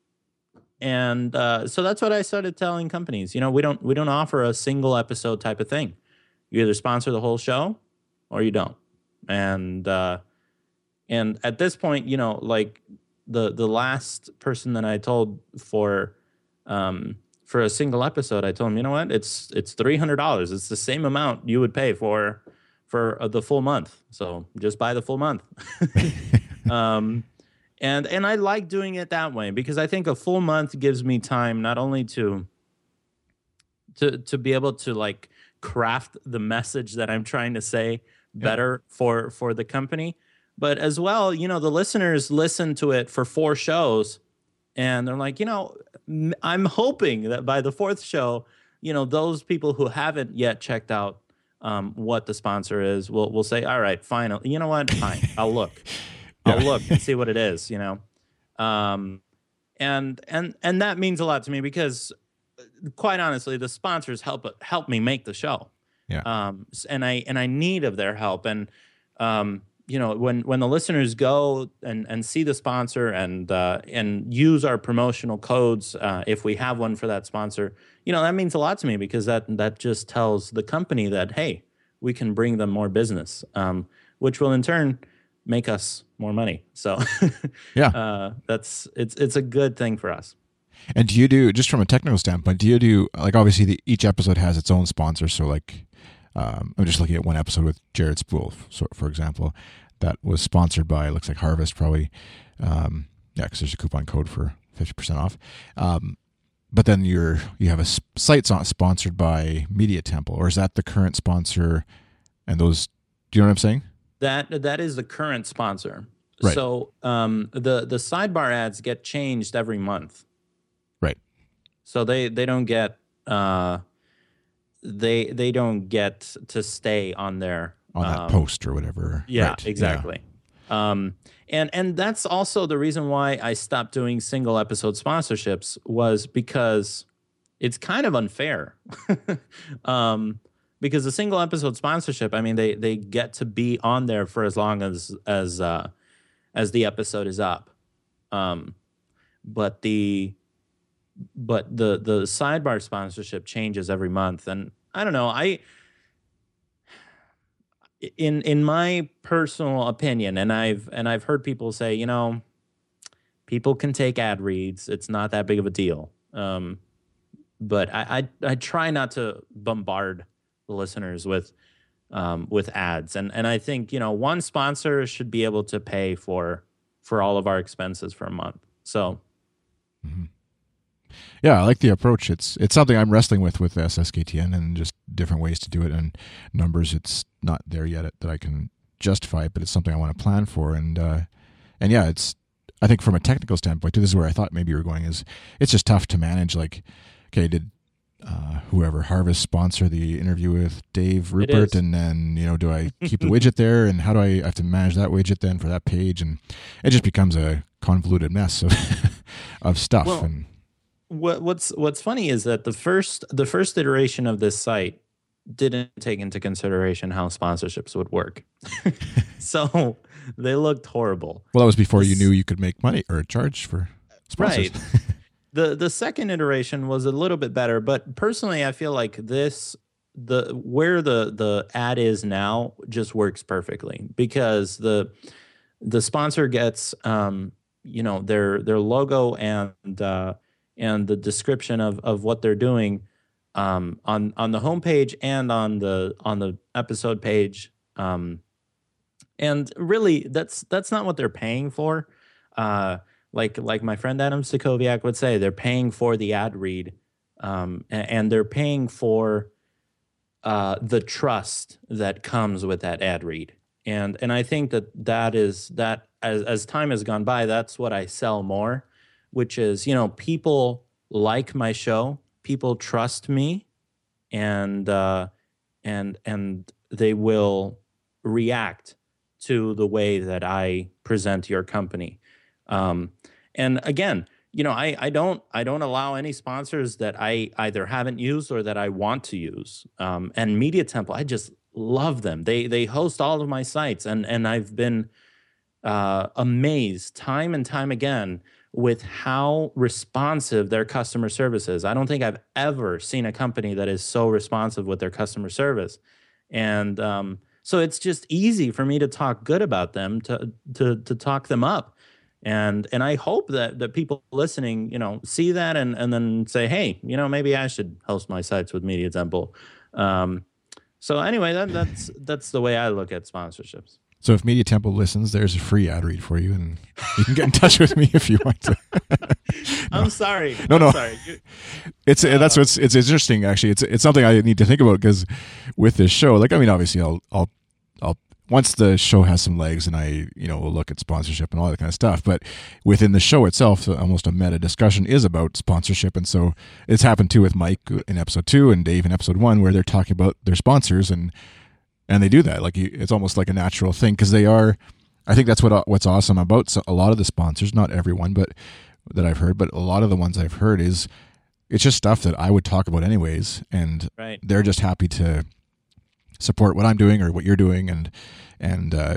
B: And uh, so that's what I started telling companies. You know, we don't we don't offer a single episode type of thing. You either sponsor the whole show or you don't. And uh, and at this point, you know, like the the last person that I told for um, for a single episode, I told him, you know what, it's it's three hundred dollars. It's the same amount you would pay for for uh, the full month. So just buy the full month. um, and and I like doing it that way because I think a full month gives me time not only to to to be able to like craft the message that I'm trying to say better yeah. for for the company, but as well, you know, the listeners listen to it for four shows. And they're like, you know, I'm hoping that by the fourth show, you know, those people who haven't yet checked out um, what the sponsor is will will say, all right, fine. You know what? Fine. I'll look. I'll look and see what it is, you know. Um, and and and that means a lot to me because, quite honestly, the sponsors help help me make the show.
A: Yeah.
B: Um, and I and I need of their help. And um, you know, when when the listeners go and, and see the sponsor and uh, and use our promotional codes, uh, if we have one for that sponsor, you know, that means a lot to me, because that that just tells the company that, hey, we can bring them more business, um, which will in turn make us more money. So
A: yeah,
B: uh, that's it's it's a good thing for us.
A: And do you do, just from a technical standpoint, do you do, like, obviously the, each episode has its own sponsor, so like, Um, I'm just looking at one episode with Jared Spool, so, for example, that was sponsored by, looks like Harvest, probably. Um, yeah, because there's a coupon code for fifty percent off. Um, but then you're you have a site sponsored by Media Temple, or is that the current sponsor? And those, do you know what I'm saying?
B: That that is the current sponsor.
A: Right.
B: So um, the the sidebar ads get changed every month.
A: Right.
B: So they they don't get. Uh, They they don't get to stay on there
A: on that
B: um,
A: post or whatever.
B: Yeah,
A: right.
B: exactly. Yeah. Um, and and that's also the reason why I stopped doing single episode sponsorships, was because it's kind of unfair. um, because a single episode sponsorship, I mean, they they get to be on there for as long as as uh, as the episode is up. Um, but the But the the sidebar sponsorship changes every month, and I don't know. I in in my personal opinion, and I've and I've heard people say, you know, people can take ad reads; it's not that big of a deal. Um, but I, I I try not to bombard the listeners with um, with ads, and and I think, you know, one sponsor should be able to pay for for all of our expenses for a month. So.
A: Mm-hmm. Yeah, I like the approach. It's it's something I'm wrestling with with S S K T N, and just different ways to do it, and numbers. It's not there yet that I can justify it, but it's something I want to plan for. And uh, and yeah, it's, I think from a technical standpoint, this is where I thought maybe you were going, is it's just tough to manage. Like, okay, did uh, whoever Harvest sponsor the interview with Dave Rupert, and then, you know, do I keep the widget there, and how do I, I have to manage that widget then for that page, and it just becomes a convoluted mess of of stuff.
B: Well,
A: and
B: What what's what's funny is that the first the first iteration of this site didn't take into consideration how sponsorships would work. So they looked horrible.
A: Well, that was before this, you knew you could make money or charge for sponsors.
B: Right. the the second iteration was a little bit better, but personally I feel like this the where the the ad is now just works perfectly, because the the sponsor gets um you know their their logo and uh and the description of, of what they're doing um, on on the homepage and on the on the episode page, um, and really that's that's not what they're paying for. Uh, like like my friend Adam Stacoviak would say, they're paying for the ad read, um, and, and they're paying for uh, the trust that comes with that ad read. And and I think that that is that as as time has gone by, that's what I sell more. Which is, you know, people like my show, people trust me, and uh, and and they will react to the way that I present your company. Um, and again, you know, I, I don't I don't allow any sponsors that I either haven't used or that I want to use. Um, and Media Temple, I just love them. They they host all of my sites, and and I've been uh, amazed time and time again with how responsive their customer service is. I don't think I've ever seen a company that is so responsive with their customer service. And um, so it's just easy for me to talk good about them, to to to talk them up. And and I hope that that people listening, you know, see that and, and then say, hey, you know, maybe I should host my sites with Media Temple. Um, so anyway, that, that's that's the way I look at sponsorships.
A: So if Media Temple listens, there's a free ad read for you, and you can get in touch with me if you want to.
B: no. I'm sorry.
A: No,
B: I'm
A: no.
B: Sorry.
A: It's
B: uh,
A: that's what's it's interesting actually. It's it's something I need to think about, because with this show, like, I mean, obviously, I'll I'll I'll once the show has some legs, and I you know will look at sponsorship and all that kind of stuff. But within the show itself, almost a meta discussion is about sponsorship, and so it's happened too with Mike in episode two and Dave in episode one, where they're talking about their sponsors and. And they do that. Like, it's almost like a natural thing, because they are, I think that's what what's awesome about a lot of the sponsors, not everyone, but that I've heard, but a lot of the ones I've heard is it's just stuff that I would talk about anyways. And
B: right. They're
A: just happy to support what I'm doing or what you're doing. And, and, uh,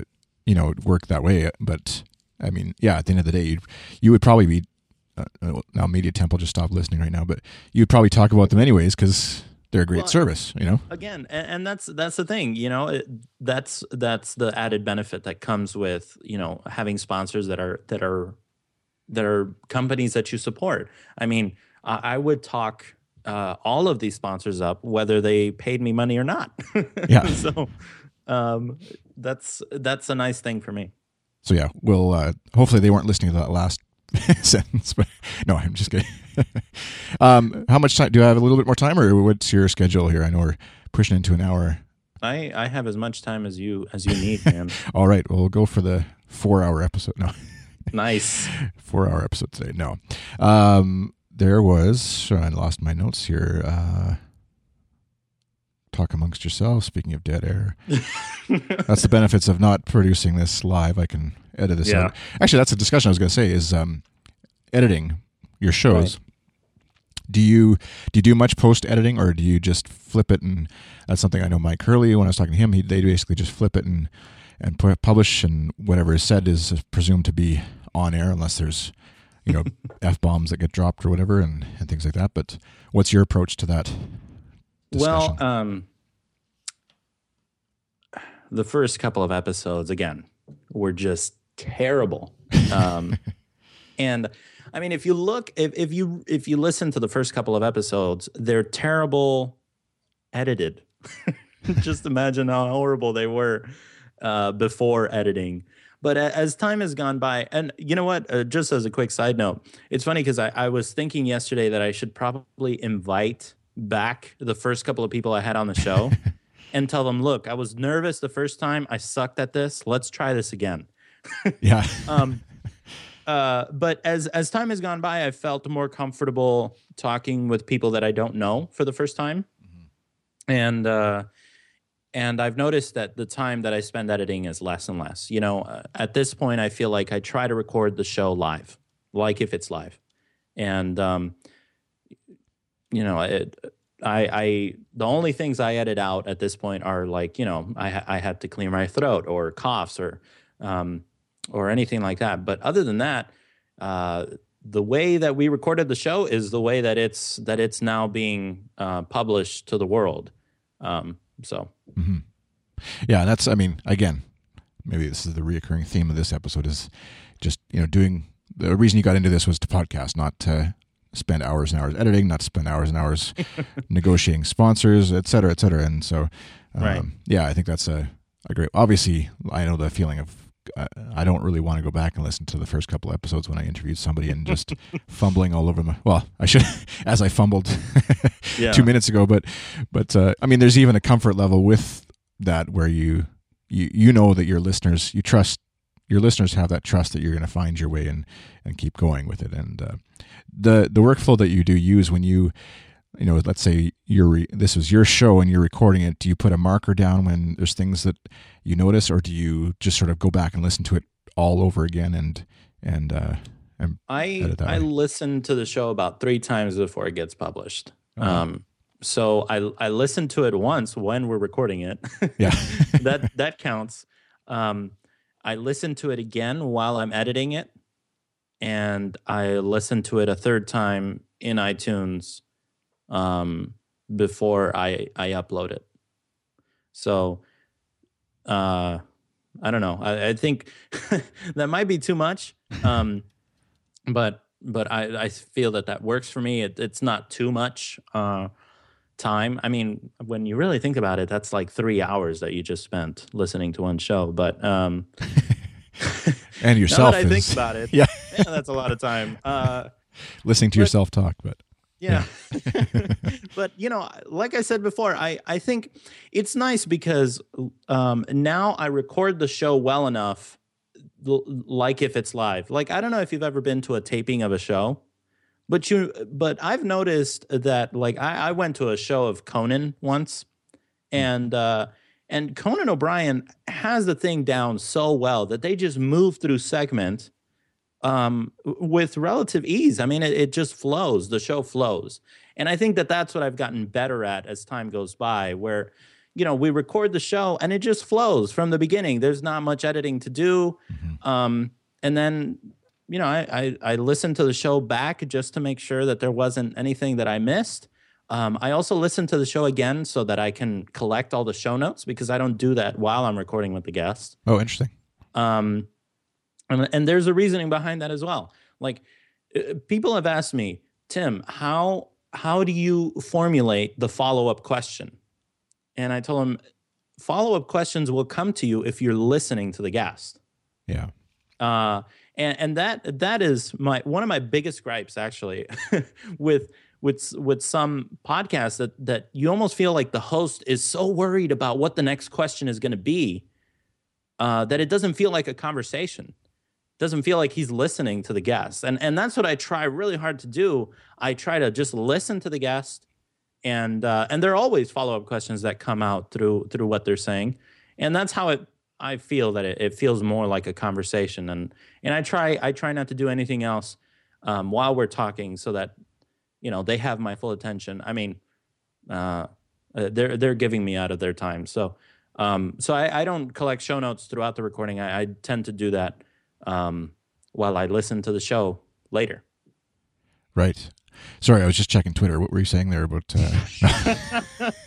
A: you know, work that way. But I mean, yeah, at the end of the day, you you would probably be uh, now Media Temple just stopped listening right now, but you'd probably talk about them anyways because they're a great
B: Well,
A: service, you know.
B: Again, and, and that's that's the thing, you know, it, that's that's the added benefit that comes with, you know, having sponsors that are that are that are companies that you support. I mean, I, I would talk uh, all of these sponsors up, whether they paid me money or not.
A: Yeah.
B: So um, that's that's a nice thing for me.
A: So yeah, we'll uh, hopefully they weren't listening to that last sentence, but no, I'm just kidding. um, how much time do I have? A little bit more time, or what's your schedule here? I know we're pushing into an hour.
B: I, I have as much time as you as you need, man.
A: All right, well, we'll go for the four-hour episode. No,
B: nice
A: four-hour episode today. No, um, there was. I lost my notes here. Uh, talk amongst yourselves. Speaking of dead air, that's the benefits of not producing this live. I can edit this
B: yeah.
A: out. Actually, that's a discussion I was going to say is um, editing your shows. Right. Do you do you do much post editing, or do you just flip it? And that's something I know Mike Hurley, when I was talking to him, he they basically just flip it and and put, publish, and whatever is said is presumed to be on air unless there's, you know, F bombs that get dropped or whatever, and, and things like that. But what's your approach to that discussion?
B: Well, um, the first couple of episodes, again, were just terrible. Um, and I mean, if you look, if, if you if you listen to the first couple of episodes, they're terrible edited. Just imagine how horrible they were uh, before editing. But as time has gone by, and you know what, uh, just as a quick side note, it's funny because I, I was thinking yesterday that I should probably invite back the first couple of people I had on the show and tell them, look, I was nervous the first time. I sucked at this. Let's try this again.
A: Yeah.
B: um, uh, but as as time has gone by, I felt more comfortable talking with people that I don't know for the first time. Mm-hmm. And uh, and I've noticed that the time that I spend editing is less and less. You know, uh, at this point, I feel like I try to record the show live, like if it's live. And, um, you know, it, I, I the only things I edit out at this point are like, you know, I, I had to clear my throat or coughs or um, or anything like that. But other than that, uh, the way that we recorded the show is the way that it's that it's now being uh, published to the world. Um, so,
A: mm-hmm. Yeah, that's. I mean, again, maybe this is the reoccurring theme of this episode is just, you know, doing. The reason you got into this was to podcast, not to spend hours and hours editing, not to spend hours and hours negotiating sponsors, et cetera, et cetera. And so, um,
B: right.
A: yeah, I think that's a, a great. Obviously, I know the feeling of. Uh, I don't really want to go back and listen to the first couple episodes when I interviewed somebody and just fumbling all over my. Well, I should, as I fumbled
B: yeah.
A: two minutes ago. But, but uh, I mean, there's even a comfort level with that where you, you, you know that your listeners, you trust your listeners have that trust that you're going to find your way and and keep going with it. And uh, the the workflow that you do use when you. You know, let's say you're re- this is your show and you're recording it. Do you put a marker down when there's things that you notice, or do you just sort of go back and listen to it all over again and and uh, and
B: I I listen to the show about three times before it gets published. Uh-huh. Um, so I I listen to it once when we're recording it.
A: Yeah,
B: that that counts. Um, I listen to it again while I'm editing it, and I listen to it a third time in iTunes. Um, before I, I upload it. So, uh, I don't know. I, I think that might be too much. Um, but, but I, I feel that that works for me. It, it's not too much, uh, time. I mean, when you really think about it, that's like three hours that you just spent listening to one show, but, um,
A: and yourself
B: now that I
A: is,
B: think about it,
A: yeah,
B: yeah, that's a lot of time. Uh,
A: listening to
B: but,
A: yourself talk, but.
B: Yeah. But, you know, like I said before, I, I think it's nice because um, now I record the show well enough, like if it's live. Like, I don't know if you've ever been to a taping of a show, but you, but I've noticed that, like, I, I went to a show of Conan once, and uh, and Conan O'Brien has the thing down so well that they just move through segments um, with relative ease. I mean, it, it just flows. The show flows. And I think that that's what I've gotten better at as time goes by, where, you know, we record the show and it just flows from the beginning. There's not much editing to do. Mm-hmm. Um, and then, you know, I, I, I listened to the show back just to make sure that there wasn't anything that I missed. Um, I also listen to the show again so that I can collect all the show notes, because I don't do that while I'm recording with the guest.
A: Oh, interesting.
B: Um, and, and there's a reasoning behind that as well. Like, uh, people have asked me, Tim, how how do you formulate the follow-up question? And I told them, follow-up questions will come to you if you're listening to the guest.
A: Yeah.
B: Uh, and and that that is my one of my biggest gripes, actually, with with with some podcasts, that that you almost feel like the host is so worried about what the next question is going to be, uh, that it doesn't feel like a conversation. Doesn't feel like he's listening to the guest. And and that's what I try really hard to do. I try to just listen to the guest, and uh, and there are always follow-up questions that come out through through what they're saying. And that's how it I feel that it, it feels more like a conversation. And and I try I try not to do anything else um, while we're talking, so that, you know, they have my full attention. I mean, uh, they're they're giving me out of their time. So um, so I, I don't collect show notes throughout the recording. I, I tend to do that Um, while I listen to the show later.
A: Right. Sorry, I was just checking Twitter. What were you saying there about? Uh...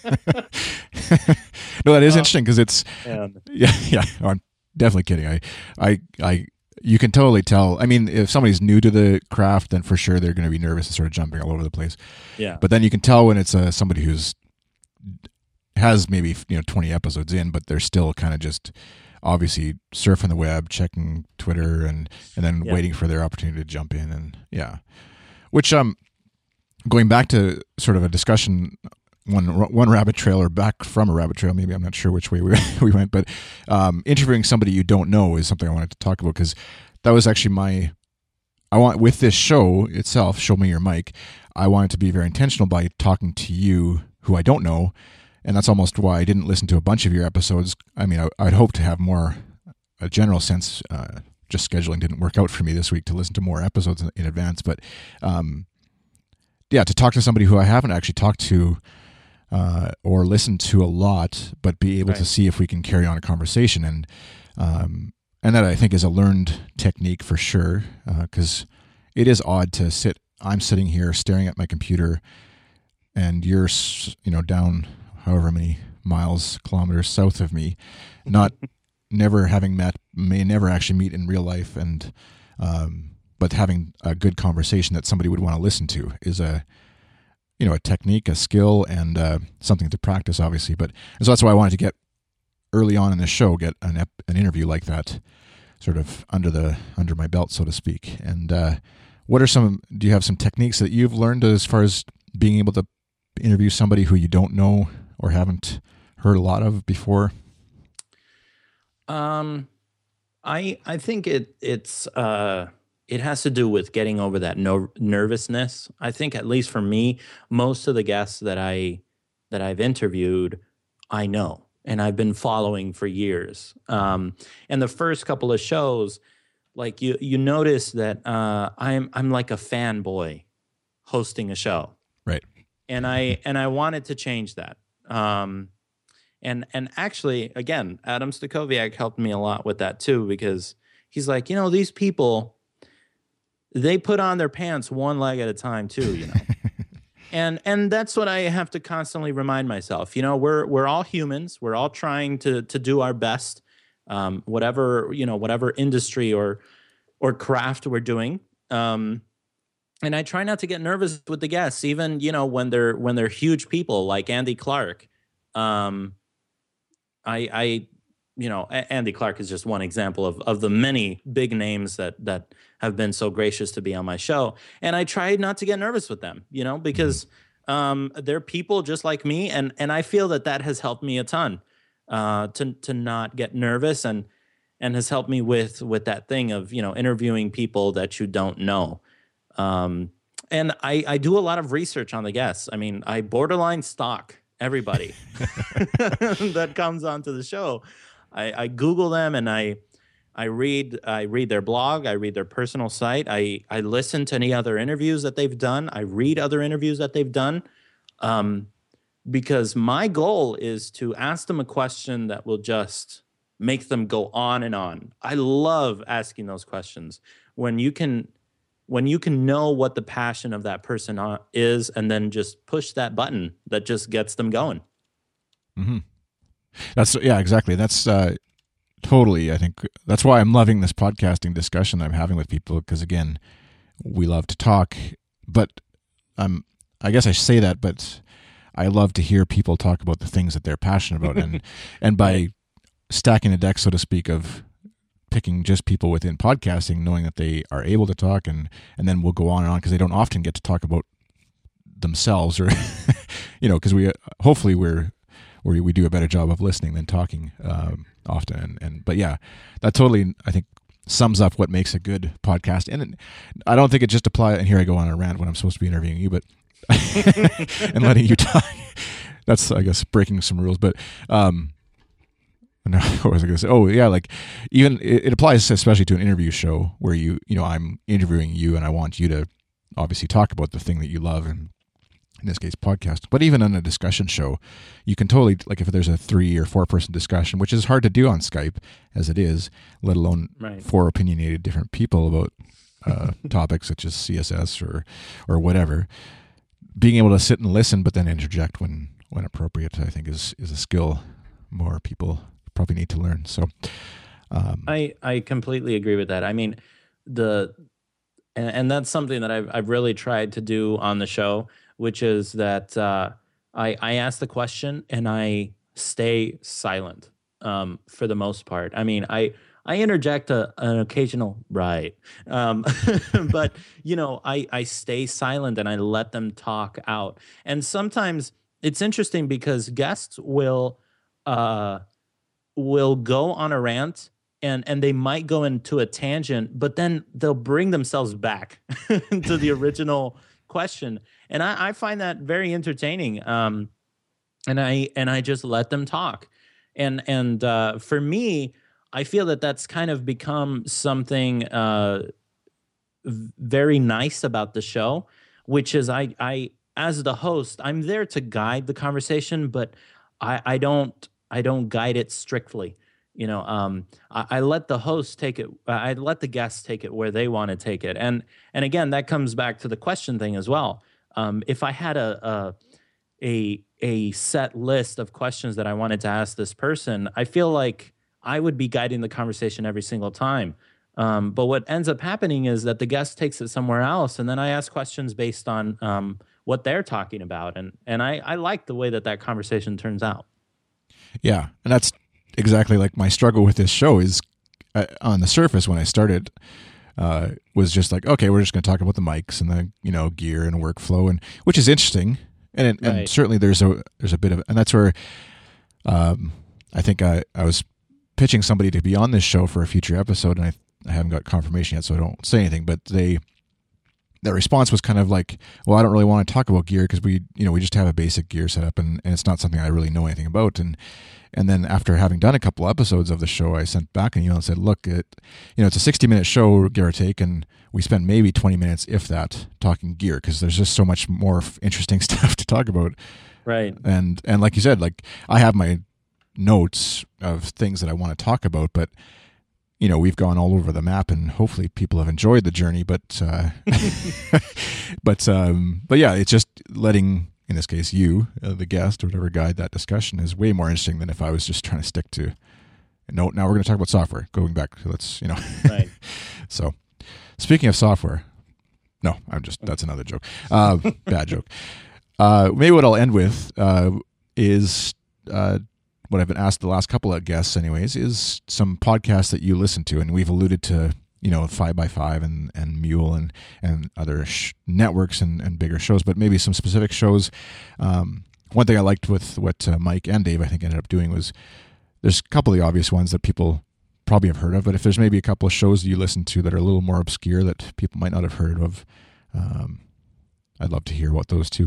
A: no, that is oh, interesting, because it's man. yeah, yeah. Oh, I'm definitely kidding. I, I, I. You can totally tell. I mean, if somebody's new to the craft, then for sure they're going to be nervous and sort of jumping all over the place.
B: Yeah.
A: But then you can tell when it's uh, somebody who's has maybe, you know, twenty episodes in, but they're still kind of just obviously surfing the web, checking Twitter, and and then yeah. waiting for their opportunity to jump in. And yeah, which um, going back to sort of a discussion, one one rabbit trail, or back from a rabbit trail, maybe, I'm not sure which way we we went, but um, interviewing somebody you don't know is something I wanted to talk about, because that was actually my, I want, with this show itself, Show Me Your Mic, I wanted to be very intentional by talking to you who I don't know. And that's almost why I didn't listen to a bunch of your episodes. I mean, I, I'd hope to have more, a general sense. Uh, just scheduling didn't work out for me this week to listen to more episodes in, in advance. But um, yeah, to talk to somebody who I haven't actually talked to uh, or listened to a lot, but be able right. to see if we can carry on a conversation. And um, and that, I think, is a learned technique for sure, because uh, it is odd to sit, I'm sitting here staring at my computer, and you're, you know, down however many miles, kilometers south of me, not never having met, may never actually meet in real life, and um, but having a good conversation that somebody would want to listen to is a, you know, a technique, a skill, and uh, something to practice, obviously. But and so that's why I wanted to get early on in the show, get an ep- an interview like that, sort of under the under my belt, so to speak. And uh, what are some? Do you have some techniques that you've learned as far as being able to interview somebody who you don't know or haven't heard a lot of before?
B: Um, I I think it it's uh it has to do with getting over that no nervousness. I think, at least for me, most of the guests that I that I've interviewed, I know, and I've been following for years. Um, and the first couple of shows, like you you notice that uh, I'm I'm like a fanboy hosting a show,
A: right?
B: And I and I wanted to change that. Um, and and actually, again, Adam Stacoviak helped me a lot with that too, because he's like, you know, these people, they put on their pants one leg at a time too, you know. and and that's what I have to constantly remind myself. You know, we're we're all humans. We're all trying to to do our best, um, whatever you know, whatever industry or or craft we're doing. Um, And I try not to get nervous with the guests, even, you know, when they're when they're huge people like Andy Clark. Um, I, I, you know, Andy Clark is just one example of of the many big names that that have been so gracious to be on my show. And I try not to get nervous with them, you know, because um, they're people just like me, and and I feel that that has helped me a ton uh, to to not get nervous, and and has helped me with with that thing of, you know, interviewing people that you don't know. Um, and I, I do a lot of research on the guests. I mean, I borderline stalk everybody that comes onto the show. I, I Google them, and I I read I read their blog. I read their personal site. I, I listen to any other interviews that they've done. I read other interviews that they've done. Um, because my goal is to ask them a question that will just make them go on and on. I love asking those questions when you can when you can know what the passion of that person is, and then just push that button that just gets them going.
A: Mm-hmm. That's yeah, exactly. That's uh, totally. I think that's why I'm loving this podcasting discussion I'm having with people, because again, we love to talk, but um, I guess I say that, but I love to hear people talk about the things that they're passionate about, and and by stacking a deck, so to speak, of picking just people within podcasting, knowing that they are able to talk, and and then we'll go on and on, because they don't often get to talk about themselves, or you know, because we hopefully we're we we do a better job of listening than talking um, often, and and but yeah, that totally I think sums up what makes a good podcast. And it, I don't think it just applies. And here I go on a rant when I'm supposed to be interviewing you, but and letting you talk. That's I guess breaking some rules, but. um No, what was I going to say? Oh, yeah, like even it, it applies especially to an interview show where you, you know, I'm interviewing you and I want you to obviously talk about the thing that you love, and in this case, podcast. But even on a discussion show, you can totally, like if there's a three or four person discussion, which is hard to do on Skype as it is, let alone
B: right.
A: four opinionated different people about uh, topics such as C S S or or whatever. Being able to sit and listen, but then interject when when appropriate, I think is is a skill more people probably need to learn. So um,
B: I, I completely agree with that. I mean, the and, and that's something that I've I've really tried to do on the show, which is that uh, I I ask the question and I stay silent um, for the most part. I mean, I I interject a, an occasional right, um, but you know, I I stay silent and I let them talk out. And sometimes it's interesting because guests will. Uh, will go on a rant and and they might go into a tangent, but then they'll bring themselves back to the original question. And I, I find that very entertaining. Um, and I and I just let them talk. And and uh, for me, I feel that that's kind of become something uh, very nice about the show, which is I I as the host, I'm there to guide the conversation, but I, I don't I don't guide it strictly. You know, um, I, I let the host take it. I let the guests take it where they want to take it. And and again, that comes back to the question thing as well. Um, if I had a, a a a set list of questions that I wanted to ask this person, I feel like I would be guiding the conversation every single time. Um, but what ends up happening is that the guest takes it somewhere else, and then I ask questions based on um, what they're talking about. And and I, I like the way that that conversation turns out.
A: Yeah, and that's exactly like my struggle with this show is uh, on the surface when I started uh, was just like, okay, we're just going to talk about the mics and the, you know, gear and workflow, and which is interesting. And it,
B: Right.
A: and certainly there's a there's a bit of, and that's where um, I think I, I was pitching somebody to be on this show for a future episode, and I, I haven't got confirmation yet, so I don't say anything, but they their response was kind of like, well, I don't really want to talk about gear because we, you know, we just have a basic gear setup, and, and it's not something I really know anything about. And and then after having done a couple episodes of the show, I sent back an email and said, look, it, you know, it's a sixty minute show, give or take, and we spend maybe twenty minutes, if that, talking gear because there's just so much more interesting stuff to talk about.
B: Right.
A: And and like you said, like I have my notes of things that I want to talk about, but you know, we've gone all over the map, and hopefully people have enjoyed the journey. But, uh, but, um, but yeah, it's just letting, in this case, you, uh, the guest or whatever, guide that discussion is way more interesting than if I was just trying to stick to. No, now we're going to talk about software. Going back, so let's, you know.
B: Right.
A: So, speaking of software, no, I'm just that's another joke, uh, bad joke. Uh, maybe what I'll end with uh, is. Uh, what I've been asked the last couple of guests anyways is some podcasts that you listen to. And we've alluded to, you know, five by five and, and Mule and, and other sh- networks and, and bigger shows, but maybe some specific shows. Um, one thing I liked with what uh, Mike and Dave, I think, ended up doing was there's a couple of the obvious ones that people probably have heard of, but if there's maybe a couple of shows that you listen to that are a little more obscure that people might not have heard of, um, I'd love to hear about those too.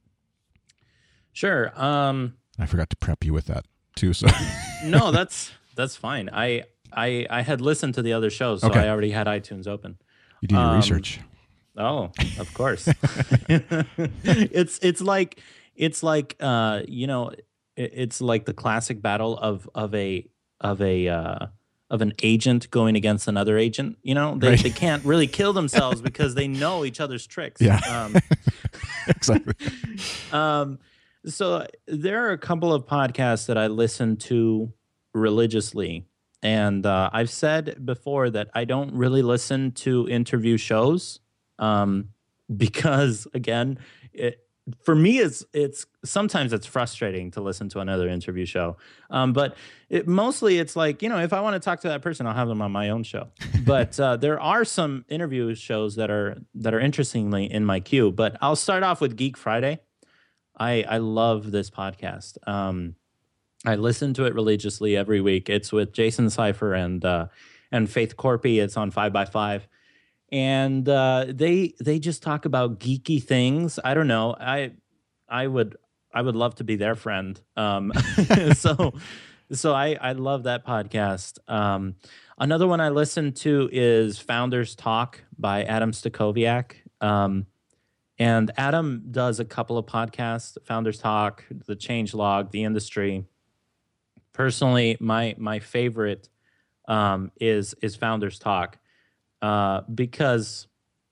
B: Sure. Um,
A: I forgot to prep you with that too. So
B: no, that's that's fine. I I I had listened to the other shows, so
A: Okay.
B: I already had iTunes open.
A: you do your
B: Um,
A: research.
B: Oh, of course. it's it's like it's like uh, you know, it, it's like the classic battle of of a of a uh, of an agent going against another agent. You know, they
A: Right.
B: they can't really kill themselves because they know each other's tricks.
A: Yeah.
B: Um,
A: Exactly.
B: um, so there are a couple of podcasts that I listen to religiously. And uh, I've said before that I don't really listen to interview shows um, because, again, it, for me, it's it's sometimes it's frustrating to listen to another interview show. Um, but it, mostly it's like, you know, if I want to talk to that person, I'll have them on my own show. But uh, there are some interview shows that are that are interestingly in my queue. But I'll start off with Geek Friday. I I love this podcast. Um, I listen to it religiously every week. It's with Jason Cipher and uh, and Faith Corpy. It's on Five by Five, and uh, they they just talk about geeky things. I don't know. I I would I would love to be their friend. Um, so so I I love that podcast. Um, another one I listen to is Founders Talk by Adam Stacoviak. Um, and Adam does a couple of podcasts: Founders Talk, The Change Log, The Industry. Personally, my my favorite um, is is Founders Talk uh, because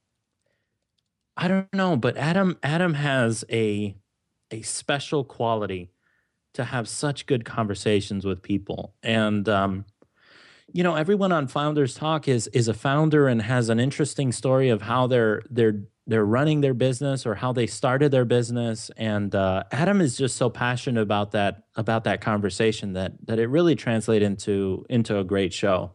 B: I don't know, but Adam Adam has a a special quality to have such good conversations with people, and um, you know, everyone on Founders Talk is is a founder and has an interesting story of how they're they're they're running their business or how they started their business. And uh, Adam is just so passionate about that about that conversation that that it really translates into into a great show.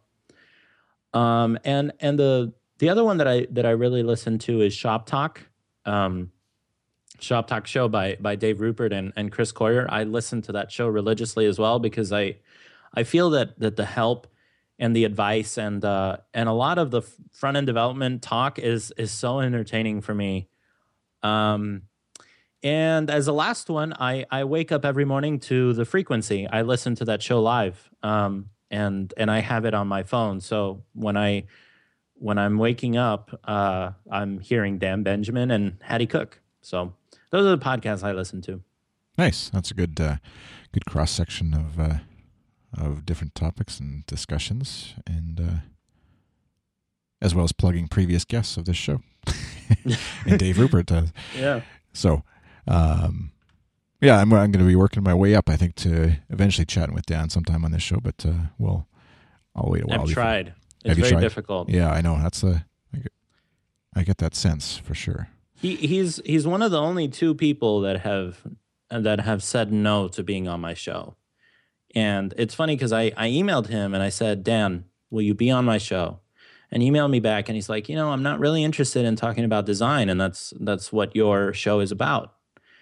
B: Um, and and the the other one that I that I really listen to is Shop Talk, um, Shop Talk show by by Dave Rupert and and Chris Coyier. I listen to that show religiously as well because I I feel that that the help and the advice and uh, and a lot of the front end development talk is is so entertaining for me. Um, and as a last one, I I wake up every morning to The Frequency. I listen to that show live, um, and and I have it on my phone. So when I when I'm waking up, uh, I'm hearing Dan Benjamin and Hattie Cook. So those are the podcasts I listen to.
A: Nice. That's a good uh, good cross section of. Uh... of different topics and discussions, and uh, as well as plugging previous guests of this show. And Dave Rupert. Uh,
B: yeah.
A: So, um, yeah, I'm, I'm going to be working my way up, I think, to eventually chatting with Dan sometime on this show, but uh, we'll, I'll wait a while.
B: I've
A: before.
B: tried. It's
A: Have you
B: very
A: tried?
B: difficult.
A: Yeah, I know. That's a, I get, I get that sense for sure.
B: He he's he's one of the only two people that have that have said no to being on my show. And it's funny because I, I emailed him and I said, Dan, will you be on my show? And he emailed me back and he's like, you know, I'm not really interested in talking about design, and that's that's what your show is about.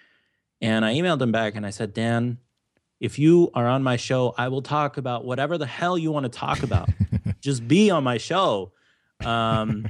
B: And I emailed him back and I said, Dan, if you are on my show, I will talk about whatever the hell you want to talk about. Just be on my show. Um,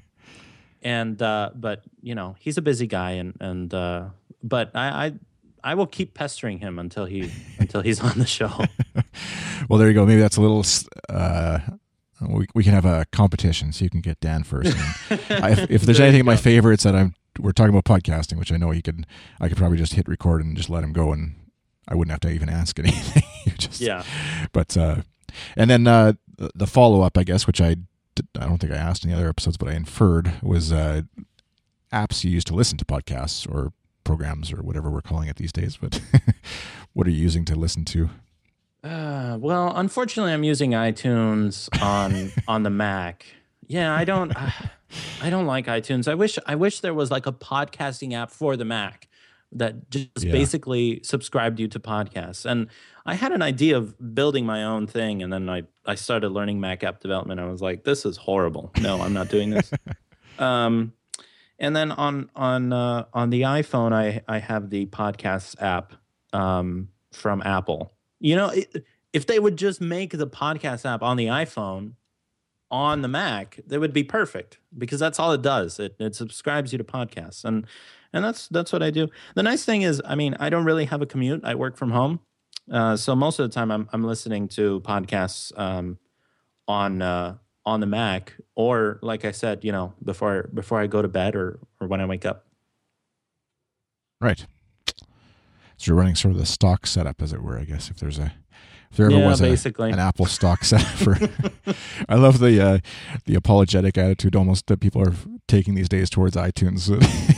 B: and uh, but you know, he's a busy guy, and and uh, but I. I I will keep pestering him until he until he's on the show.
A: Well, there you go. Maybe that's a little. Uh, we we can have a competition, so you can get Dan first. I, if, if there's
B: There
A: anything
B: you
A: in my
B: go.
A: favorites that I'm, we're talking about podcasting, which I know he could. I could probably just hit record and just let him go, and I wouldn't have to even ask anything. You just,
B: Yeah.
A: But uh, and then uh, the follow up, I guess, which I did, I don't think I asked in the other episodes, but I inferred was uh, apps you use to listen to podcasts or programs or whatever we're calling it these days, but what are you using to listen to?
B: Uh, well, unfortunately, I'm using iTunes on on the Mac. Yeah, I don't, I, I don't like iTunes. I wish, I wish there was like a podcasting app for the Mac that just
A: Yeah.
B: basically subscribed you to podcasts. And I had an idea of building my own thing, and then I I started learning Mac app development. I was like, this is horrible. No, I'm not doing this. um. And then on on uh, on the iPhone, I, I have the Podcasts app um, from Apple. You know, it, if they would just make the Podcast app on the iPhone on the Mac, they would be perfect, because that's all it does. It it subscribes you to podcasts, and and that's that's what I do. The nice thing is, I mean, I don't really have a commute. I work from home, uh, so most of the time I'm I'm listening to podcasts um, on. Uh, on the Mac, or like I said, you know, before before I go to bed, or or when I wake up.
A: Right. So you're running sort of the stock setup, as it were, I guess, if there's a if there ever
B: Yeah,
A: was a,
B: basically.
A: an Apple stock setup for. I love the uh, the apologetic attitude almost that people are taking these days towards iTunes.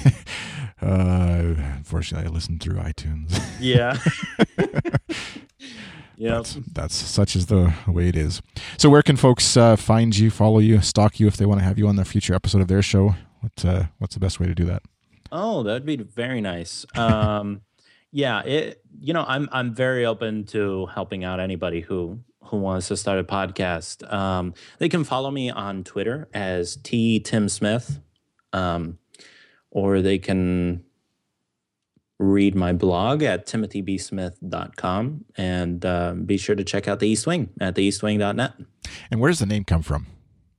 A: uh, unfortunately, I listen through iTunes.
B: Yeah. Yeah,
A: that's, that's such is the way it is. So, where can folks uh, find you, follow you, stalk you if they want to have you on their future episode of their show? What uh, what's the best way to do that?
B: Oh, that'd be very nice. Um, yeah, it. You know, I'm I'm very open to helping out anybody who who wants to start a podcast. Um, they can follow me on Twitter as T Tim Smith, um, or they can read my blog at timothy b smith dot com, and uh, be sure to check out the East Wing at the east wing dot net.
A: And where does the name come from?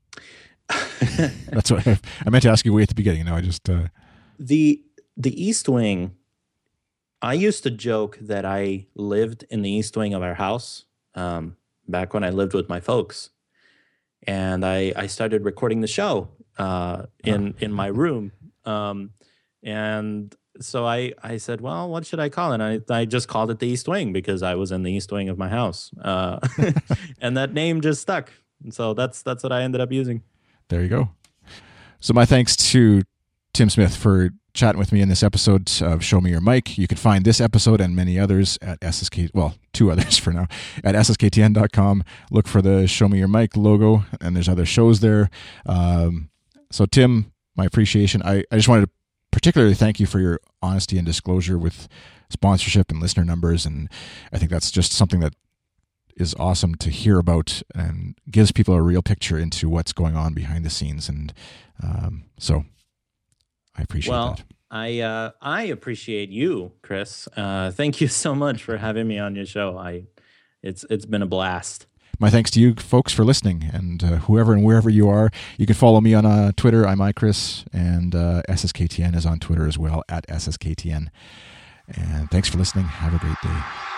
A: That's what I, I meant to ask you way at the beginning. No, I just uh...
B: the the East Wing. I used to joke that I lived in the East Wing of our house um, back when I lived with my folks, and I I started recording the show uh, in in my room, um, and. So I, I said, well, what should I call it? And I, I just called it the East Wing because I was in the East Wing of my house. Uh, and that name just stuck. And so that's that's what I ended up using.
A: There you go. So my thanks to Tim Smith for chatting with me in this episode of Show Me Your Mic. You can find this episode and many others at S S K, well, two others for now, at S S K T N dot com. Look for the Show Me Your Mic logo, and there's other shows there. Um, so Tim, my appreciation. I, I just wanted to particularly thank you for your honesty and disclosure with sponsorship and listener numbers. And I think that's just something that is awesome to hear about and gives people a real picture into what's going on behind the scenes. And um, so I appreciate
B: well,
A: that.
B: I uh, I appreciate you, Chris. Uh, thank you so much for having me on your show. I it's it's been a blast.
A: My thanks to you folks for listening, and uh, whoever and wherever you are. You can follow me on uh, Twitter. I'm iChris, and uh, S S K T N is on Twitter as well, at S S K T N. And thanks for listening. Have a great day.